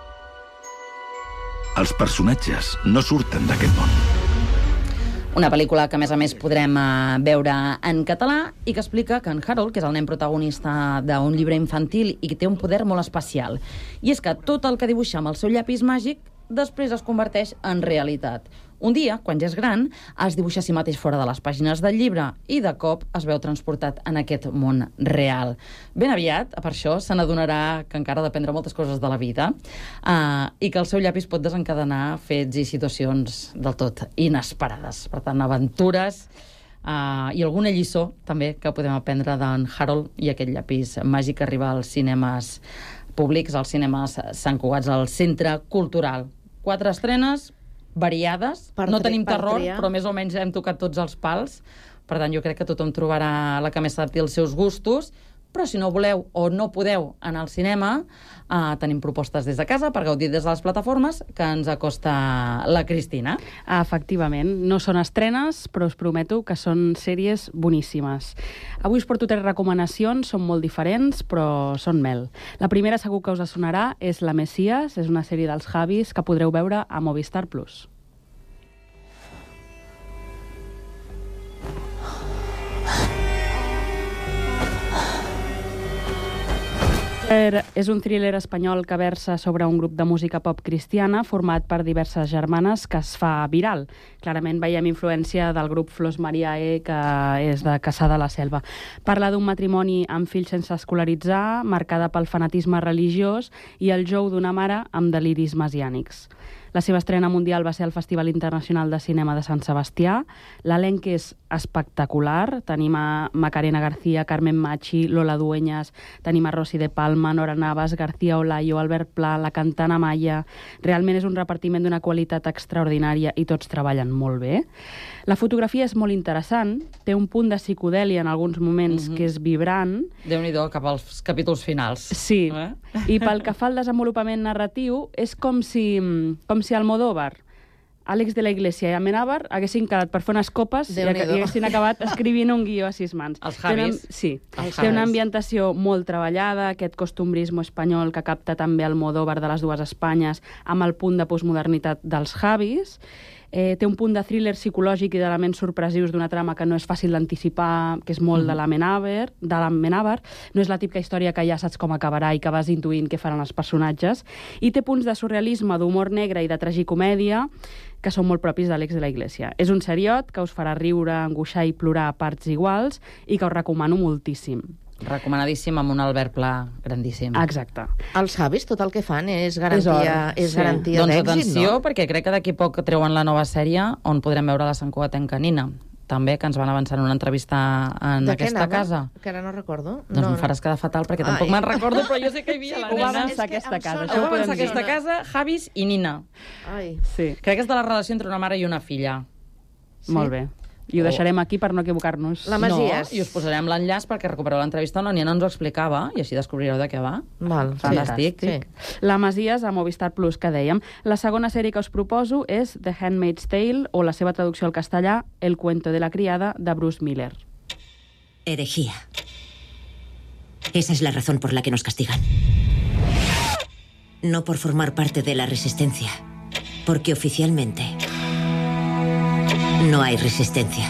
els personatges no surten d'aquest món. Una pel·lícula que, a més, podrem veure en català i que explica que en Harold, que és el nen protagonista d'un llibre infantil i que té un poder molt especial, i és que tot el que dibuixa amb el seu llapis màgic després es converteix en realitat. Un dia, quan ja és gran, es dibuixa a si mateix fora de les pàgines del llibre i de cop es veu transportat en aquest món real. Ben aviat, per això, se n'adonarà que encara ha d'aprendre moltes coses de la vida i que el seu llapis pot desencadenar fets i situacions del tot inesperades. Per tant, aventures i alguna lliçó també que podem aprendre d'en Harold i aquest llapis màgic que arriba als cinemes públics, als cinemes Sant Cugat, al Centre Cultural. 4 estrenes variades, no tenim terror, però més o menys hem tocat tots els pals, per tant jo crec que tothom trobarà la que més s'adapti als seus gustos, però si no voleu o no podeu anar al cinema, tenim propostes des de casa per gaudir des de les plataformes que ens acosta la Cristina. Efectivament, no són estrenes, però us prometo que són sèries boníssimes. Avui us porto 3 recomanacions, són molt diferents, però són mel. La primera segur que us sonarà, és La Messias, és una sèrie dels Javis que podreu veure a Movistar Plus. És un thriller espanyol que versa sobre un grup de música pop cristiana format per diverses germanes que es fa viral. Clarament veiem influència del grup Flors Mariae, que és de Cassà de la Selva. Parla d'un matrimoni amb fills sense escolaritzar, marcada pel fanatisme religiós i el jou d'una mare amb deliris messiànics. La seva estrena mundial va ser al Festival Internacional de Cinema de Sant Sebastià. L'elenc és espectacular. Tenim a Macarena García, Carmen Machi, Lola Dueñas, tenim a Rosy de Palma, Nora Navas, García Olayo, Albert Pla, la cantant Amaya. Realment és un repartiment d'una qualitat extraordinària i tots treballen molt bé. La fotografia és molt interessant, té un punt de psicodèlia en alguns moments que és vibrant. Déu-n'hi-do, cap als capítols finals. Sí, i pel que fa al desenvolupament narratiu, és com si Almodóvar, Àlex de la Iglesia i Amenábar haguessin quedat per fer unes copes i haguessin acabat escrivint un guió a 6 mans. Els Javis. Sí, té una ambientació molt treballada, aquest costumbrisme espanyol que capta també Almodóvar de les dues Espanyes, amb el punt de postmodernitat dels Javis. Té un punt de thriller psicològic i d'elements sorpresius d'una trama que no és fàcil d'anticipar, que és molt de l'Amenábar. No és la típica història que ja saps com acabarà i que vas intuint què faran els personatges. I té punts de surrealisme, d'humor negre i de tragicomèdia que són molt propis d'Àlex de la Iglesia. És un seriot que us farà riure, angoixar i plorar a parts iguals i que us recomano moltíssim. Recomanadíssim, amb un Albert Pla grandíssim. Exacte. Els Javis tot el que fan és garantia d'èxit, doncs atenció, perquè crec que d'aquí poc treuen la nova sèrie on podrem veure la santcugatenca Nina, també, que ens van avançar en una entrevista en aquesta casa. Que ara no recordo. Doncs em faràs quedar fatal, perquè tampoc me'n recordo, però jo sé que hi havia la Nina. Ho va avançar aquesta casa. Ho va avançar aquesta casa, Javis i Nina. Sí. Crec que és de la relació entre una mare i una filla. Molt bé. I ho deixarem aquí per no equivocar-nos. La Messias. No, i us posarem l'enllaç perquè recupereu l'entrevista on la Nina ens ho explicava i així descobrireu de què va. Fantàstic. Sí. La Messias a Movistar Plus, que dèiem. La segona sèrie que us proposo és The Handmaid's Tale, o la seva traducció al castellà, El cuento de la criada, de Bruce Miller. Herejía. Esa es la razón por la que nos castigan. No por formar parte de la resistencia, porque oficialmente no hay resistencia.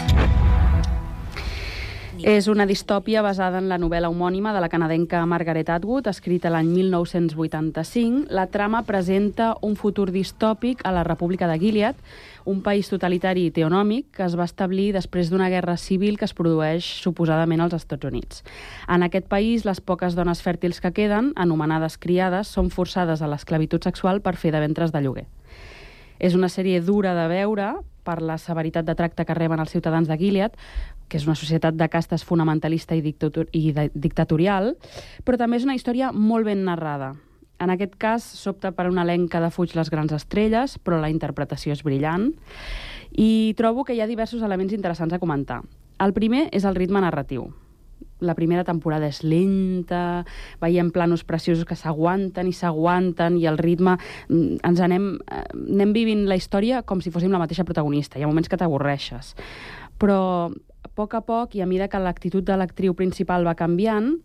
És una distòpia basada en la novel·la homònima de la canadenca Margaret Atwood, escrita l'any 1985. La trama presenta un futur distòpic a la República de Gilead, un país totalitari i teonòmic que es va establir després d'una guerra civil que es produeix suposadament als Estats Units. En aquest país, les poques dones fèrtils que queden, anomenades criades, són forçades a l'esclavitud sexual per fer de ventres de lloguer. És una sèrie dura de veure per la severitat de tracte que reben els ciutadans de Gilead, que és una societat de castes fonamentalista i dictatorial, però també és una història molt ben narrada. En aquest cas, s'opta per un elenc que defuig les grans estrelles, però la interpretació és brillant, i trobo que hi ha diversos elements interessants a comentar. El primer és el ritme narratiu. La primera temporada és lenta, veiem planos preciosos que s'aguanten i el ritme ens anem vivint la història com si fóssim la mateixa protagonista. Hi ha moments que t'avorreixes. Però a poc, i a mesura que l'actitud de l'actriu principal va canviant,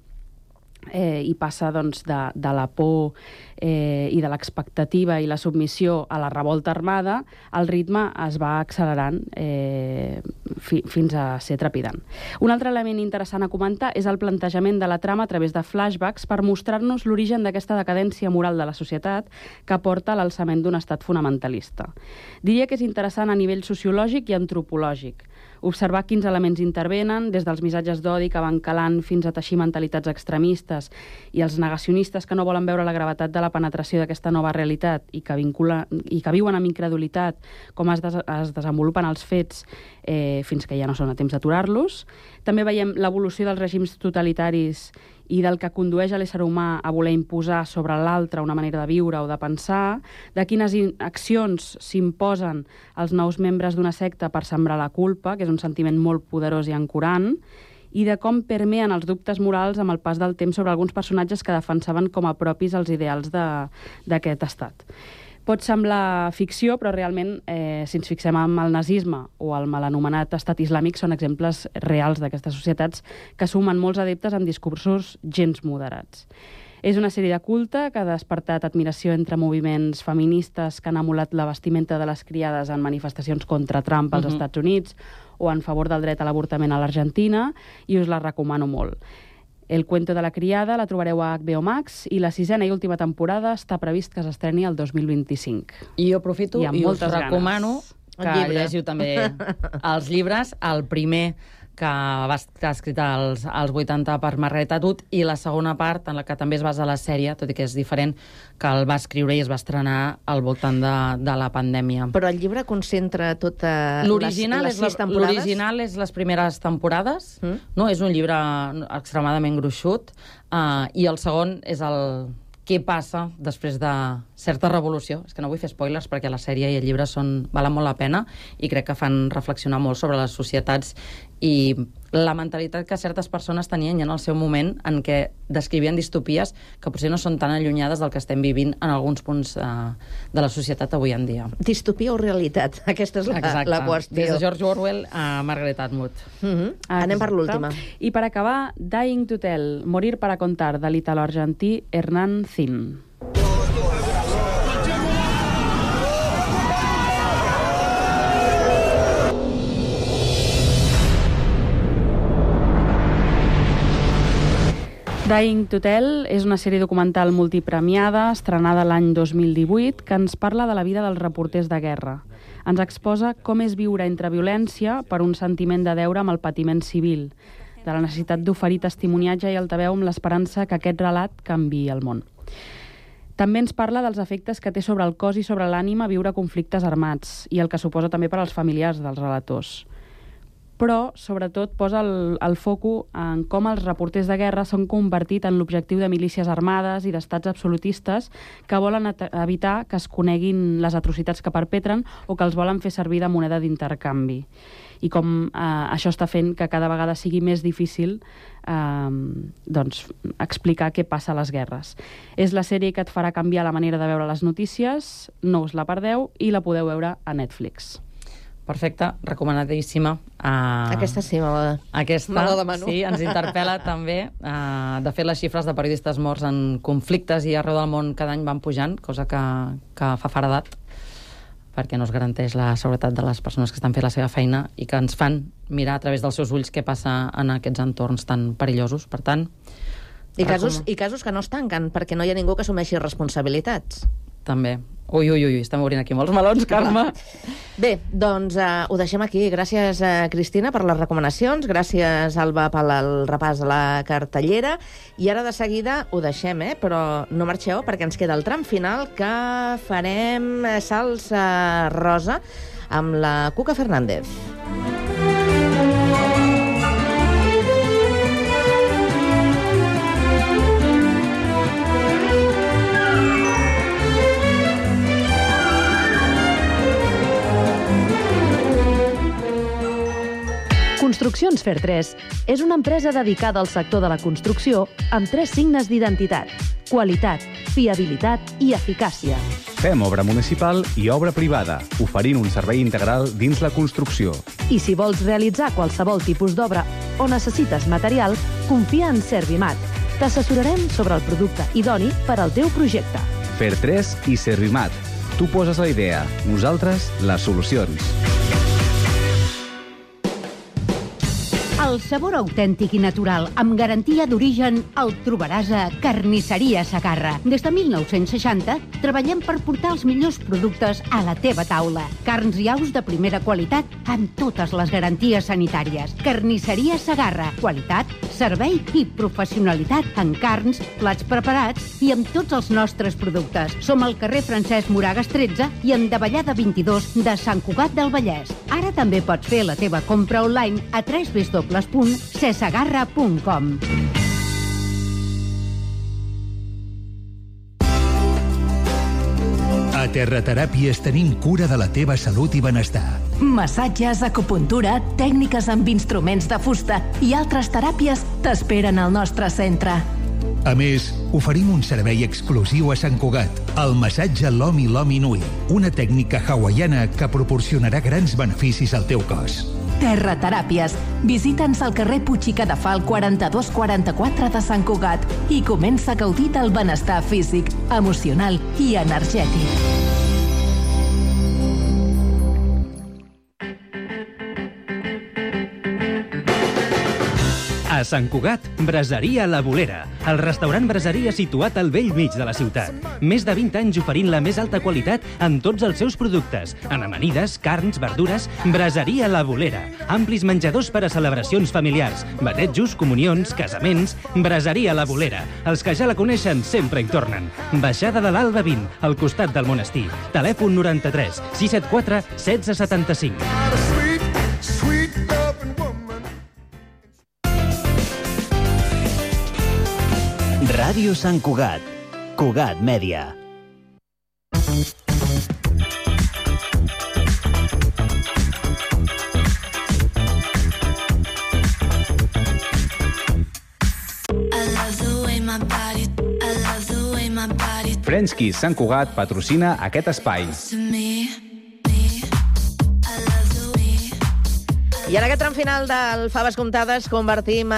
i passa doncs, de la por i de l'expectativa i la submissió a la revolta armada, el ritme es va accelerant fins a ser trepidant. Un altre element interessant a comentar és el plantejament de la trama a través de flashbacks per mostrar-nos l'origen d'aquesta decadència moral de la societat que porta a l'alçament d'un estat fonamentalista. Diria que és interessant a nivell sociològic i antropològic. Observar quins elements intervenen, des dels missatges d'odi que van calant fins a teixir mentalitats extremistes i els negacionistes que no volen veure la gravetat de la penetració d'aquesta nova realitat i que viuen amb incredulitat com es desenvolupen els fets fins que ja no són a temps d'aturar-los. També veiem l'evolució dels règims totalitaris i del que condueix a l'ésser humà a voler imposar sobre l'altre una manera de viure o de pensar, de quines accions s'imposen als nous membres d'una secta per sembrar la culpa, que és un sentiment molt poderós i ancorant, i de com permeen els dubtes morals amb el pas del temps sobre alguns personatges que defensaven com a propis els ideals d'aquest estat. Pot semblar ficció, però realment, si ens fixem en el nazisme o el mal anomenat estat islàmic, són exemples reals d'aquestes societats que sumen molts adeptes amb discursos gens moderats. És una sèrie de culte que ha despertat admiració entre moviments feministes que han emulat la vestimenta de les criades en manifestacions contra Trump als Estats Units o en favor del dret a l'avortament a l'Argentina, i us la recomano molt. El cuento de la criada la trobareu a HBO Max i la 6ª i última temporada està previst que s'estreni el 2025. I jo aprofito i us recomano que llegiu també els llibres. El primer que va estar escrit als 80 per Margaret Atwood, i la segona part, en la que també es basa la sèrie, tot i que és diferent, que el va escriure i es va estrenar al voltant de la pandèmia. Però el llibre concentra totes les 6 temporades? L'original és les primeres temporades, no? És un llibre extremadament gruixut, i el segon és el què passa després de certa revolució. És que no vull fer spoilers perquè la sèrie i el llibre valen molt la pena i crec que fan reflexionar molt sobre les societats i la mentalitat que certes persones tenien ja en el seu moment, en què descrivien distopies que potser no són tan allunyades del que estem vivint en alguns punts de la societat avui en dia. Distopia o realitat? Aquesta és la qüestió. Des de George Orwell a Margaret Atwood. Anem per l'última. I per acabar, Dying to Tell, Morir para contar, de l'italo-argentí Hernán Zin. Dying to Tell és una sèrie documental multipremiada, estrenada l'any 2018, que ens parla de la vida dels reporters de guerra. Ens exposa com és viure entre violència per un sentiment de deure amb el patiment civil, de la necessitat d'oferir testimoniatge i altaveu amb l'esperança que aquest relat canviï el món. També ens parla dels efectes que té sobre el cos i sobre l'ànima viure conflictes armats i el que suposa també per als familiars dels relators. Però, sobretot, posa el foco en com els reporters de guerra s'han convertit en l'objectiu de milícies armades i d'estats absolutistes que volen evitar que es coneguin les atrocitats que perpetren o que els volen fer servir de moneda d'intercanvi. I com això està fent que cada vegada sigui més difícil explicar què passa a les guerres. És la sèrie que et farà canviar la manera de veure les notícies, no us la perdeu i la podeu veure a Netflix. Perfecte, recomanadíssima. Aquesta sí, me la demano. Sí, ens interpel·la també. De fet, les xifres de periodistes morts en conflictes i arreu del món cada any van pujant, cosa que fa feredat, perquè no es garanteix la seguretat de les persones que estan fent la seva feina i que ens fan mirar a través dels seus ulls què passa en aquests entorns tan perillosos. Per tant... I casos que no es tanquen, perquè no hi ha ningú que assumeixi responsabilitats. També. Ui, estem obrint aquí molts melons, Carme. Bé, doncs ho deixem aquí. Gràcies, Cristina, per les recomanacions. Gràcies, Alba, pel repàs a la cartellera. I ara de seguida ho deixem, però no marxeu perquè ens queda el tram final que farem salsa rosa amb la Cuca Fernández. Construccions Fer3 és una empresa dedicada al sector de la construcció amb 3 signes d'identitat: qualitat, fiabilitat i eficàcia. Fem obra municipal i obra privada, oferint un servei integral dins la construcció. I si vols realitzar qualsevol tipus d'obra o necessites material, confia en Servimat. T'assessorarem sobre el producte idoni per al teu projecte. Fer3 i Servimat. Tu poses la idea, nosaltres les solucions. El sabor autèntic i natural, amb garantia d'origen, el trobaràs a Carnisseria Segarra. Des de 1960 treballem per portar els millors productes a la teva taula. Carns i aus de primera qualitat amb totes les garanties sanitàries. Carnisseria Segarra. Qualitat, servei i professionalitat en carns, plats preparats i amb tots els nostres productes. Som al carrer Francesc Moragas 13 i en Davallada 22 de Sant Cugat del Vallès. Ara també pots fer la teva compra online a www.cesegarra.com. Terrateràpies tenim cura de la teva salut i benestar. Massatges, acupuntura, tècniques amb instruments de fusta i altres teràpies t'esperen al nostre centre. A més, oferim un servei exclusiu a Sant Cugat, el massatge Lomi Lomi Nui, una tècnica hawaiana que proporcionarà grans beneficis al teu cos. Terrateràpies. Visita'ns al carrer Puig i Cadafal 4244 de Sant Cugat i comença a gaudir del benestar físic, emocional i energètic. A Sant Cugat, Braseria La Bolera, el restaurant braseria situat al bell mig de la ciutat. Més de 20 anys oferint la més alta qualitat en tots els seus productes. En amanides, carns, verdures, Braseria La Bolera. Amplis menjadors per a celebracions familiars, batejos, comunions, casaments. Braseria La Bolera. Els que ja la coneixen sempre hi tornen. Baixada de l'Alba 20, al costat del monestir. Telèfon 93 674 1675. Ràdio Sant Cugat. Cugat Mèdia. Frenchky Sant Cugat patrocina aquest espai. I en aquest tram final del Faves Comptades convertim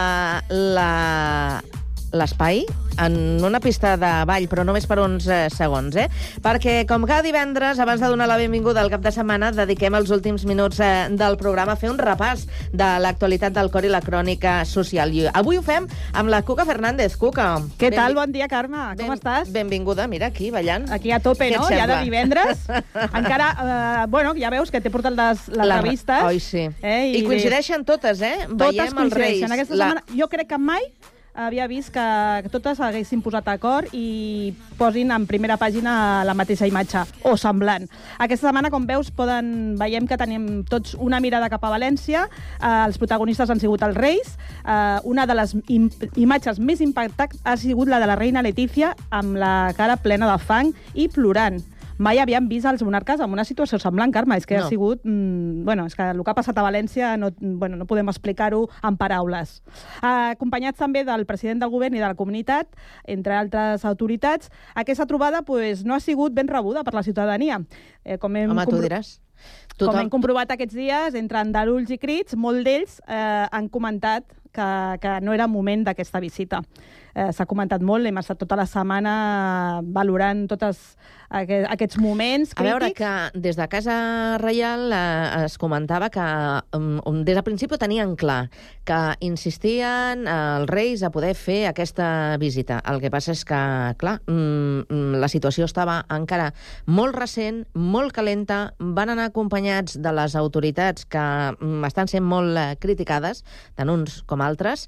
l'espai en una pista de ball, però només per uns segons, Perquè, com cada divendres, abans de donar la benvinguda al cap de setmana, dediquem els últims minuts del programa a fer un repàs de l'actualitat del cor i la crònica social. I avui ho fem amb la Cuca Fernández. Cuca. Què tal? Bon dia, Carme. Com estàs? Benvinguda, mira, aquí, ballant. Aquí a tope, no? Ja de divendres. Encara, ja veus que t'he portat les revistes. Oi, sí. I coincideixen totes, Totes coincideixen. Aquesta setmana jo crec que mai havia vist que totes haguessin posat d'acord i posin en primera pàgina la mateixa imatge, o semblant. Aquesta setmana, com veus, veiem que tenim tots una mirada cap a València. Els protagonistes han sigut els Reis. Una de les imatges més impactants ha sigut la de la reina Letícia, amb la cara plena de fang i plorant. Mai havíem vist els monarques en una situació semblant, Carme. És que ha sigut... és que el que ha passat a València no podem explicar-ho en paraules. Acompanyats també del president del govern i de la comunitat, entre altres autoritats, aquesta trobada no ha sigut ben rebuda per la ciutadania. Home, tu diràs. Com hem comprovat aquests dies, entre endalulls i crits, molts d'ells han comentat que no era moment d'aquesta visita. S'ha comentat molt, hem estat tota la setmana valorant tots aquests moments crítics. A veure, que des de Casa Reial es comentava que des del principi tenien clar que insistien els Reis a poder fer aquesta visita. El que passa és que, clar, la situació estava encara molt recent, molt calenta, van anar acompanyats de les autoritats que estan sent molt criticades, tant uns com altres,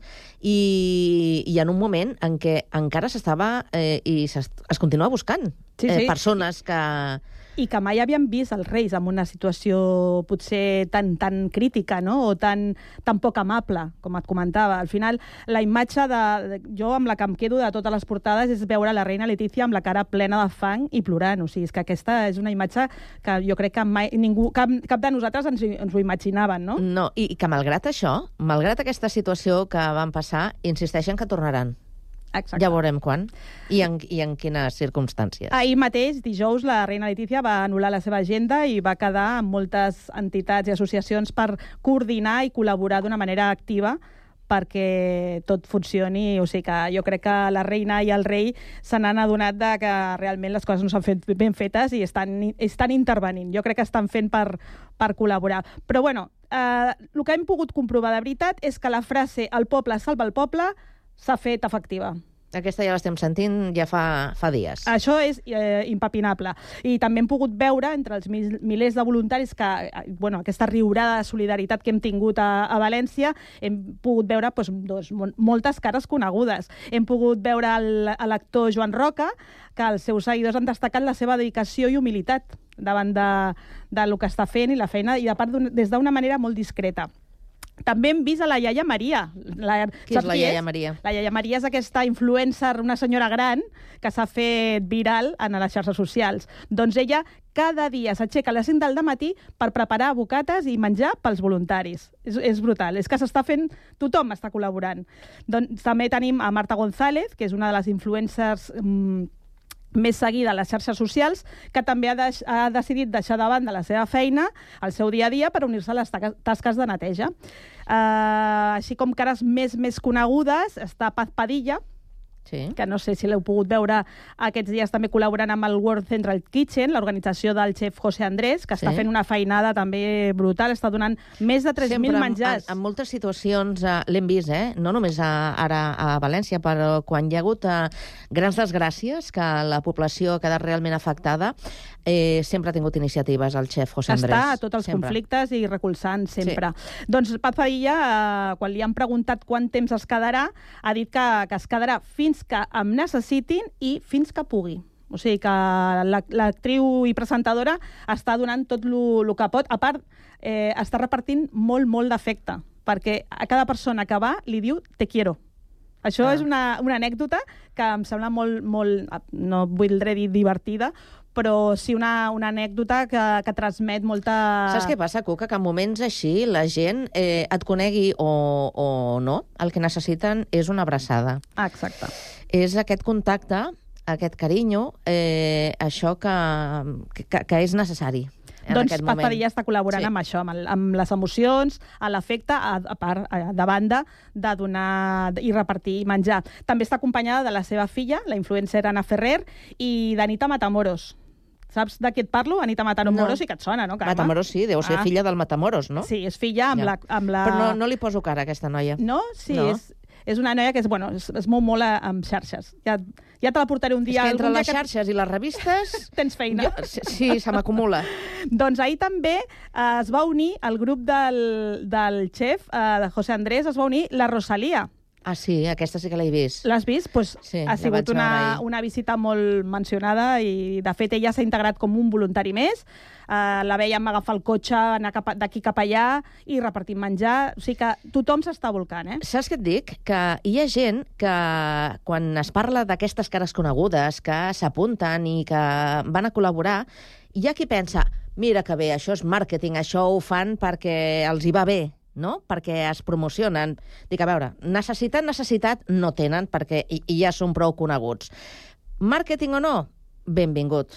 i en un moment en què encara s'estava i es continua buscant persones que... I que mai havíem vist els Reis en una situació potser tan crítica, no? O tan poc amable, com et comentava. Al final, la imatge jo amb la que em quedo de totes les portades és veure la reina Letícia amb la cara plena de fang i plorant. O sigui, és que aquesta és una imatge que jo crec que mai cap de nosaltres ens ho imaginaven, no? No, i que malgrat això, malgrat aquesta situació que van passar, insisteixen que tornaran. Exacte. Ja veurem quan i en quines circumstàncies. Ahir mateix, dijous, la reina Letícia va anul·lar la seva agenda i va quedar amb moltes entitats i associacions per coordinar i col·laborar d'una manera activa perquè tot funcioni. O sigui que jo crec que la reina i el rei se n'han adonat que realment les coses no s'han fet ben fetes i estan intervenint. Jo crec que estan fent per col·laborar. Però, el que hem pogut comprovar de veritat és que la frase «el poble salva el poble» s'ha fet efectiva. Aquesta ja l'estem sentint ja fa dies. Això és impepinable. I també hem pogut veure, entre els milers de voluntaris, que aquesta riurada de solidaritat que hem tingut a València, hem pogut veure moltes cares conegudes. Hem pogut veure l'actor Joan Roca, que els seus seguidors han destacat la seva dedicació i humilitat davant del que està fent i la feina, i a part des d'una manera molt discreta. També hem vist a la iaia Maria. Qui és la iaia Maria? La iaia Maria és aquesta influencer, una senyora gran, que s'ha fet viral en les xarxes socials. Doncs ella cada dia s'aixeca a les 5 del matí per preparar bocates i menjar pels voluntaris. És brutal. És que s'està fent... Tothom està col·laborant. Doncs també tenim a Marta González, que és una de les influencers més seguida a les xarxes socials, que també ha decidit deixar de banda la seva feina, el seu dia a dia, per unir-se a les tasques de neteja. Així com cares més conegudes, està Paz Padilla, que no sé si l'heu pogut veure aquests dies també col·laborant amb el World Central Kitchen, l'organització del xef José Andrés, que està fent una feinada també brutal, està donant més de 3.000 menjars. En moltes situacions l'hem vist, no només ara a València, però quan hi ha hagut grans desgràcies, que la població ha quedat realment afectada, sempre ha tingut iniciatives el xef José Andrés. Està a tots els conflictes i recolzant sempre. Doncs Paz Padilla, quan li han preguntat quant temps es quedarà, ha dit que es quedarà fins que em necessitin i fins que pugui. O sigui que l'actriu i presentadora està donant tot el que pot. A part, està repartint molt d'afecte, perquè a cada persona que va li diu te quiero. Això és una anècdota que em sembla molt, no voldré dir divertida, però sí una anècdota que transmet molta... Saps què passa, Cuca? Que en moments així la gent et conegui o no, el que necessiten és una abraçada. Exacte. És aquest contacte, aquest carinyo, això que és necessari. Doncs Paz Padilla està col·laborant amb això, amb les emocions, a l'afecte, a part, de banda, de donar i repartir menjar. També està acompanyada de la seva filla, la influencer Ana Ferrer, i d'Anita Matamoros. Saps de què et parlo? Anita Matamoros, sí que et sona, no, Carme? Matamoros sí, deu ser filla del Matamoros, no? Sí, és filla amb la... Però no li poso cara a aquesta noia. No? Sí, és una noia que es mou molt amb xarxes. Ja te la portaré un dia. És que entre les xarxes i les revistes... Tens feina. Sí, se m'acumula. Doncs ahir també es va unir al grup del xef, de José Andrés, es va unir la Rosalía. Ah, sí, aquesta sí que l'he vist. L'has vist? Pues sí, ha sigut una visita molt mencionada i, de fet, ella s'ha integrat com un voluntari més. La veiem agafar el cotxe, anar d'aquí cap allà i repartint menjar. O sigui que tothom s'està volcant, Saps què et dic? Que hi ha gent que, quan es parla d'aquestes cares conegudes, que s'apunten i que van a col·laborar, hi ha qui pensa, mira que bé, això és màrqueting, això ho fan perquè els hi va bé, no? Perquè es promocionen. Dic, a veure, necessitat no tenen perquè ja són prou coneguts. Màrqueting o no? Benvingut.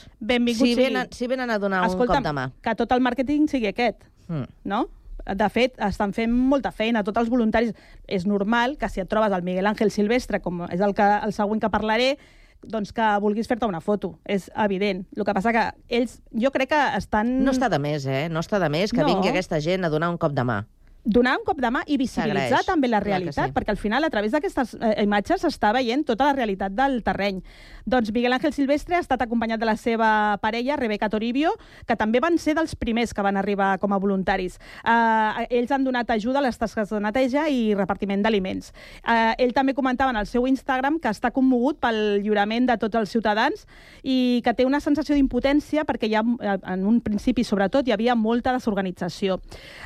Si venen a donar un cop de mà. Que tot el màrqueting sigui aquest, no? De fet, estan fent molta feina, tots els voluntaris. És normal que si et trobes el Miguel Ángel Silvestre, com és el següent que parlaré, doncs que vulguis fer-te una foto. És evident. El que passa que ells, jo crec que estan... No està de més, No està de més que vingui aquesta gent a donar un cop de mà. Donar un cop de mà i visibilitzar també la realitat, perquè al final, a través d'aquestes imatges, s'està veient tota la realitat del terreny. Doncs Miguel Ángel Silvestre ha estat acompanyat de la seva parella, Rebeca Toribio, que també van ser dels primers que van arribar com a voluntaris. Ells han donat ajuda a les tasques de neteja i repartiment d'aliments. Ell també comentava en el seu Instagram que està commogut pel lliurament de tots els ciutadans i que té una sensació d'impotència perquè en un principi, sobretot, hi havia molta desorganització.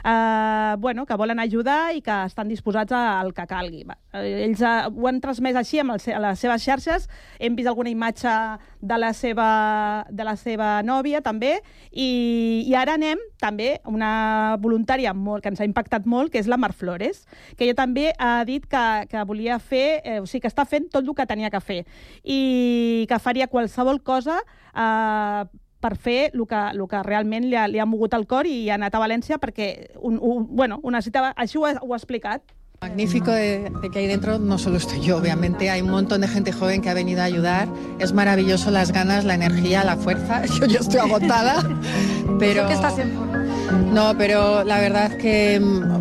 Que volen ajudar i que estan disposats al que calgui. Ells ho han transmès així a les seves xarxes. Hem vist alguna imatge de la seva nòvia, també, i ara anem també a una voluntària que ens ha impactat molt, que és la Mar Flores, que ella també ha dit que volia fer, o sigui, que està fent tot el que tenia que fer i que faria qualsevol cosa per fer el que realment li ha mogut el cor i ha anat a València perquè ho necessitava. Així ho ha explicat. Magnífico de que ahí dentro no solo estoy yo, obviamente hay un montón de gente joven que ha venido a ayudar. Es maravilloso las ganas, la energía, la fuerza. Yo ya estoy agotada, pero... Eso que estás en forma. No, pero la verdad que...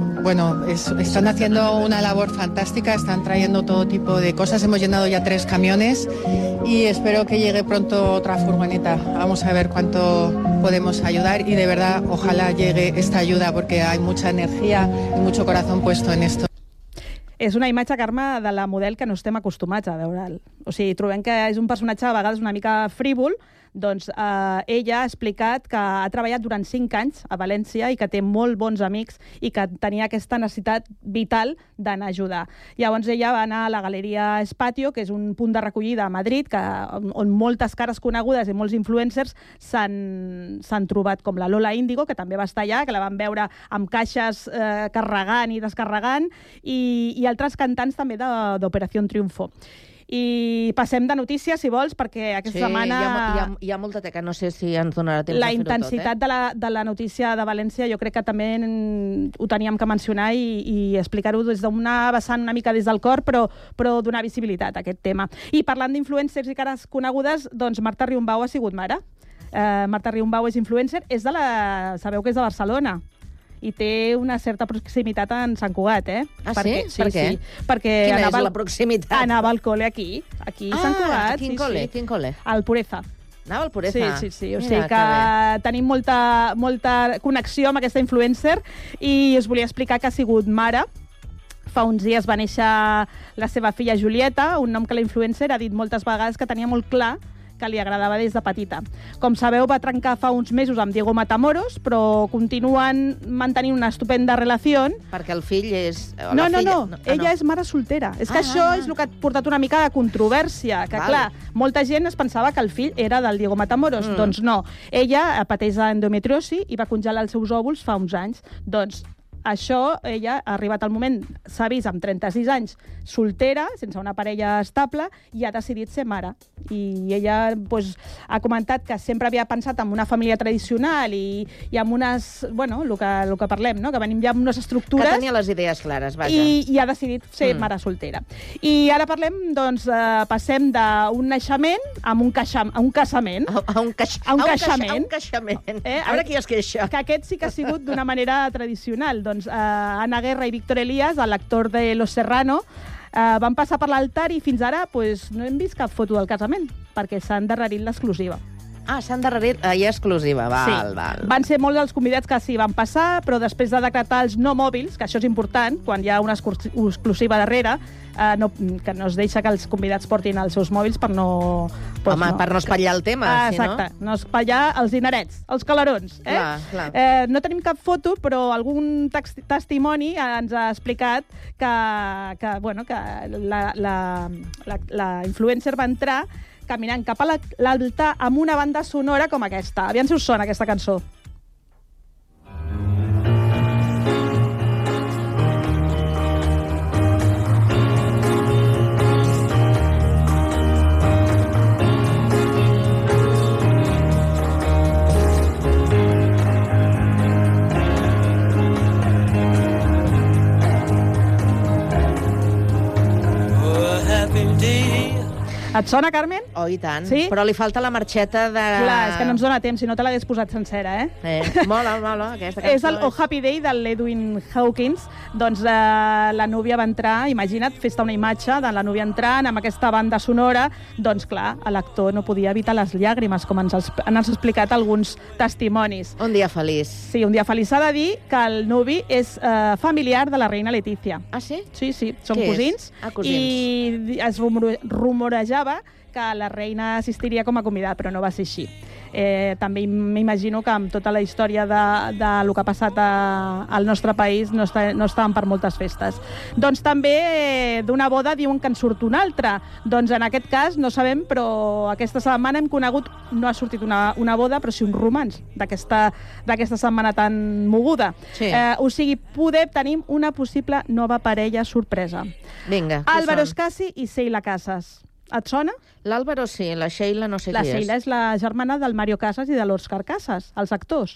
están haciendo una labor fantástica, están trayendo todo tipo de cosas. Hemos llenado ya 3 camiones y espero que llegue pronto otra furgoneta. Vamos a ver cuánto podemos ayudar y de verdad ojalá llegue esta ayuda porque hay mucha energía y mucho corazón puesto en esto. És una imatge, Carme, de la model que no estem acostumats a veure'l. O sigui, trobem que és un personatge a vegades una mica frívol, Doncs ella ha explicat que ha treballat durant 5 anys a València i que té molt bons amics i que tenia aquesta necessitat vital d'anar a ajudar. Llavors ella va anar a la Galeria Espatio, que és un punt de recollida a Madrid, on moltes cares conegudes i molts influencers s'han trobat, com la Lola Índigo, que també va estar allà, que la van veure amb caixes carregant i descarregant, i altres cantants també d'Operació Triunfo. I passem de notícies, si vols, perquè aquesta setmana... Hi ha molta teca, no sé si ens donarà temps de fer-ho tot. La intensitat de la notícia de València jo crec que també ho teníem que mencionar i explicar-ho des d'una vessant una mica des del cor, però donar visibilitat a aquest tema. I parlant d'influencers i cares conegudes, doncs Marta Riumbau ha sigut mare. Marta Riumbau és influencer, sabeu que és de Barcelona, i té una certa proximitat en Sant Cugat, sí? Per què? Sí, perquè quina és la proximitat? Anava al col·le aquí a Sant Cugat. Quin col·le? Al Pureza. Anava al Pureza? Sí. O sigui que tenim molta connexió amb aquesta influencer i us volia explicar que ha sigut mare. Fa uns dies va néixer la seva filla Julieta, un nom que la influencer ha dit moltes vegades que tenia molt clar que li agradava des de petita. Com sabeu, va trencar fa uns mesos amb Diego Matamoros, però continuen mantenint una estupenda relació. Perquè el fill és... No. Ella és mare soltera. És que això és el que ha portat una mica de controvèrsia. Que, clar, molta gent es pensava que el fill era del Diego Matamoros. Doncs no. Ella pateix endometriosi i va congelar els seus òvuls fa uns anys. Doncs això, ella ha arribat al moment, s'ha vist amb 36 anys, soltera, sense una parella estable, i ha decidit ser mare. I ella ha comentat que sempre havia pensat en una família tradicional i amb unes... Bueno, el que parlem, no? Que venim ja amb unes estructures... Que tenia les idees clares, vaja. I ha decidit ser mare soltera. I ara parlem, doncs, passem d'un naixement a un casament. A un caixament. A veure qui es queixa. Que aquest sí que ha sigut d'una manera tradicional. Doncs Ana Guerra i Víctor Elías, l'actor de Los Serrano, van passar per l'altar i fins ara no hem vist cap foto del casament, perquè s'ha endarrerit l'exclusiva. S'ha endarrerit hi ha exclusiva, val. Van ser molts dels convidats que s'hi van passar, però després de decretar els no mòbils, que això és important, quan hi ha una exclusiva darrere, que no es deixa que els convidats portin els seus mòbils per no... Per no espatllar el tema, si no? Exacte, no espatllar els dinerets, els calarons. Clar. No tenim cap foto, però algun testimoni ens ha explicat que la influencer va entrar caminant cap a l'altar amb una banda sonora com aquesta. Aviam si us sona aquesta cançó. Et sona, Carmen? Oh, i tant. Sí? Però li falta la marxeta de... Clar, és que no ens dona temps, si no te l'hagués posat sencera, Mola, aquesta cançó. És el Oh Happy Day de l'Edwin Hawkins. Doncs la núvia va entrar, imagina't, fes-te una imatge de la núvia entrant amb aquesta banda sonora. Doncs clar, l'actor no podia evitar les llàgrimes, com ens han explicat alguns testimonis. Un dia feliç. Sí, un dia feliç. S'ha de dir que el nuvi és familiar de la reina Letícia. Ah, sí? Sí, són cosins. Cosins. I es rumorejava que la reina assistiria com a convidat, però no va ser així. També m'imagino que amb tota la història de lo que ha passat al nostre país no estaven per moltes festes. Doncs també d'una boda diuen que en surt una altra. Doncs en aquest cas no sabem, però aquesta setmana hem conegut, no ha sortit una boda, però sí un romanç d'aquesta setmana tan moguda. Sí. O sigui, tenim una possible nova parella sorpresa. Vinga, Álvaro Escasi i Sheila Casas. Et sona? L'Álvaro sí, la Sheila no sé qui és. La Sheila és la germana del Mario Casas i de l'Òscar Casas, els actors.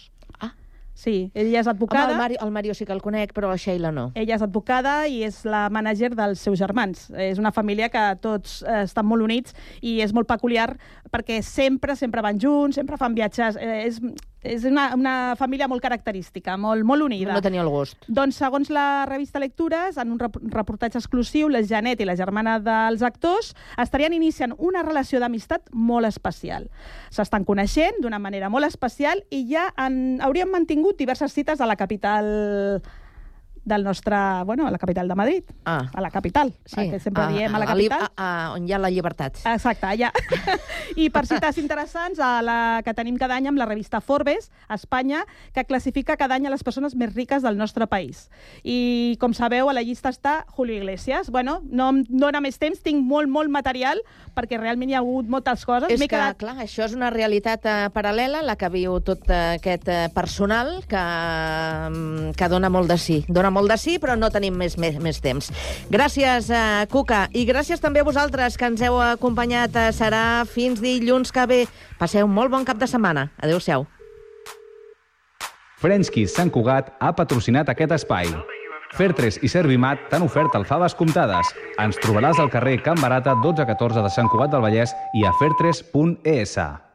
Sí, ella és advocada. Home, el Mario sí que el conec, però la Sheila no. Ella és advocada i és la mànager dels seus germans. És una família que tots estan molt units i és molt peculiar perquè sempre van junts, sempre fan viatges. És una família molt característica, molt unida. No tenia el gust. Doncs, segons la revista Lectures, en un reportatge exclusiu, la Janet i la germana dels actors estarien iniciant una relació d'amistat molt especial. S'estan coneixent d'una manera molt especial i ja haurien mantingut diverses cites a la capital del nostre, a la capital de Madrid. A la capital, que sempre diem a la capital. On hi ha la llibertat. Exacte, allà. I per cites interessants, que tenim cada any amb la revista Forbes, a Espanya, que classifica cada any a les persones més riques del nostre país. I, com sabeu, a la llista està Julio Iglesias. Bueno, no dona més temps, tinc molt material, perquè realment hi ha hagut moltes coses. És que, clar, això és una realitat paral·lela, la que viu tot aquest personal, que dona molt de sí. Dona molt de sí, però no tenim més temps. Gràcies, Cuca, i gràcies també a vosaltres que ens heu acompanyat. Serà fins dilluns que ve. Passeu molt bon cap de setmana. Adéu-siau. Frenchkies Sant Cugat ha patrocinat aquest espai. Fertres i Servimat t'han ofert alfaves comptades. Ens trobaràs al carrer Can Barata 1214 de Sant Cugat del Vallès i a fertres.es.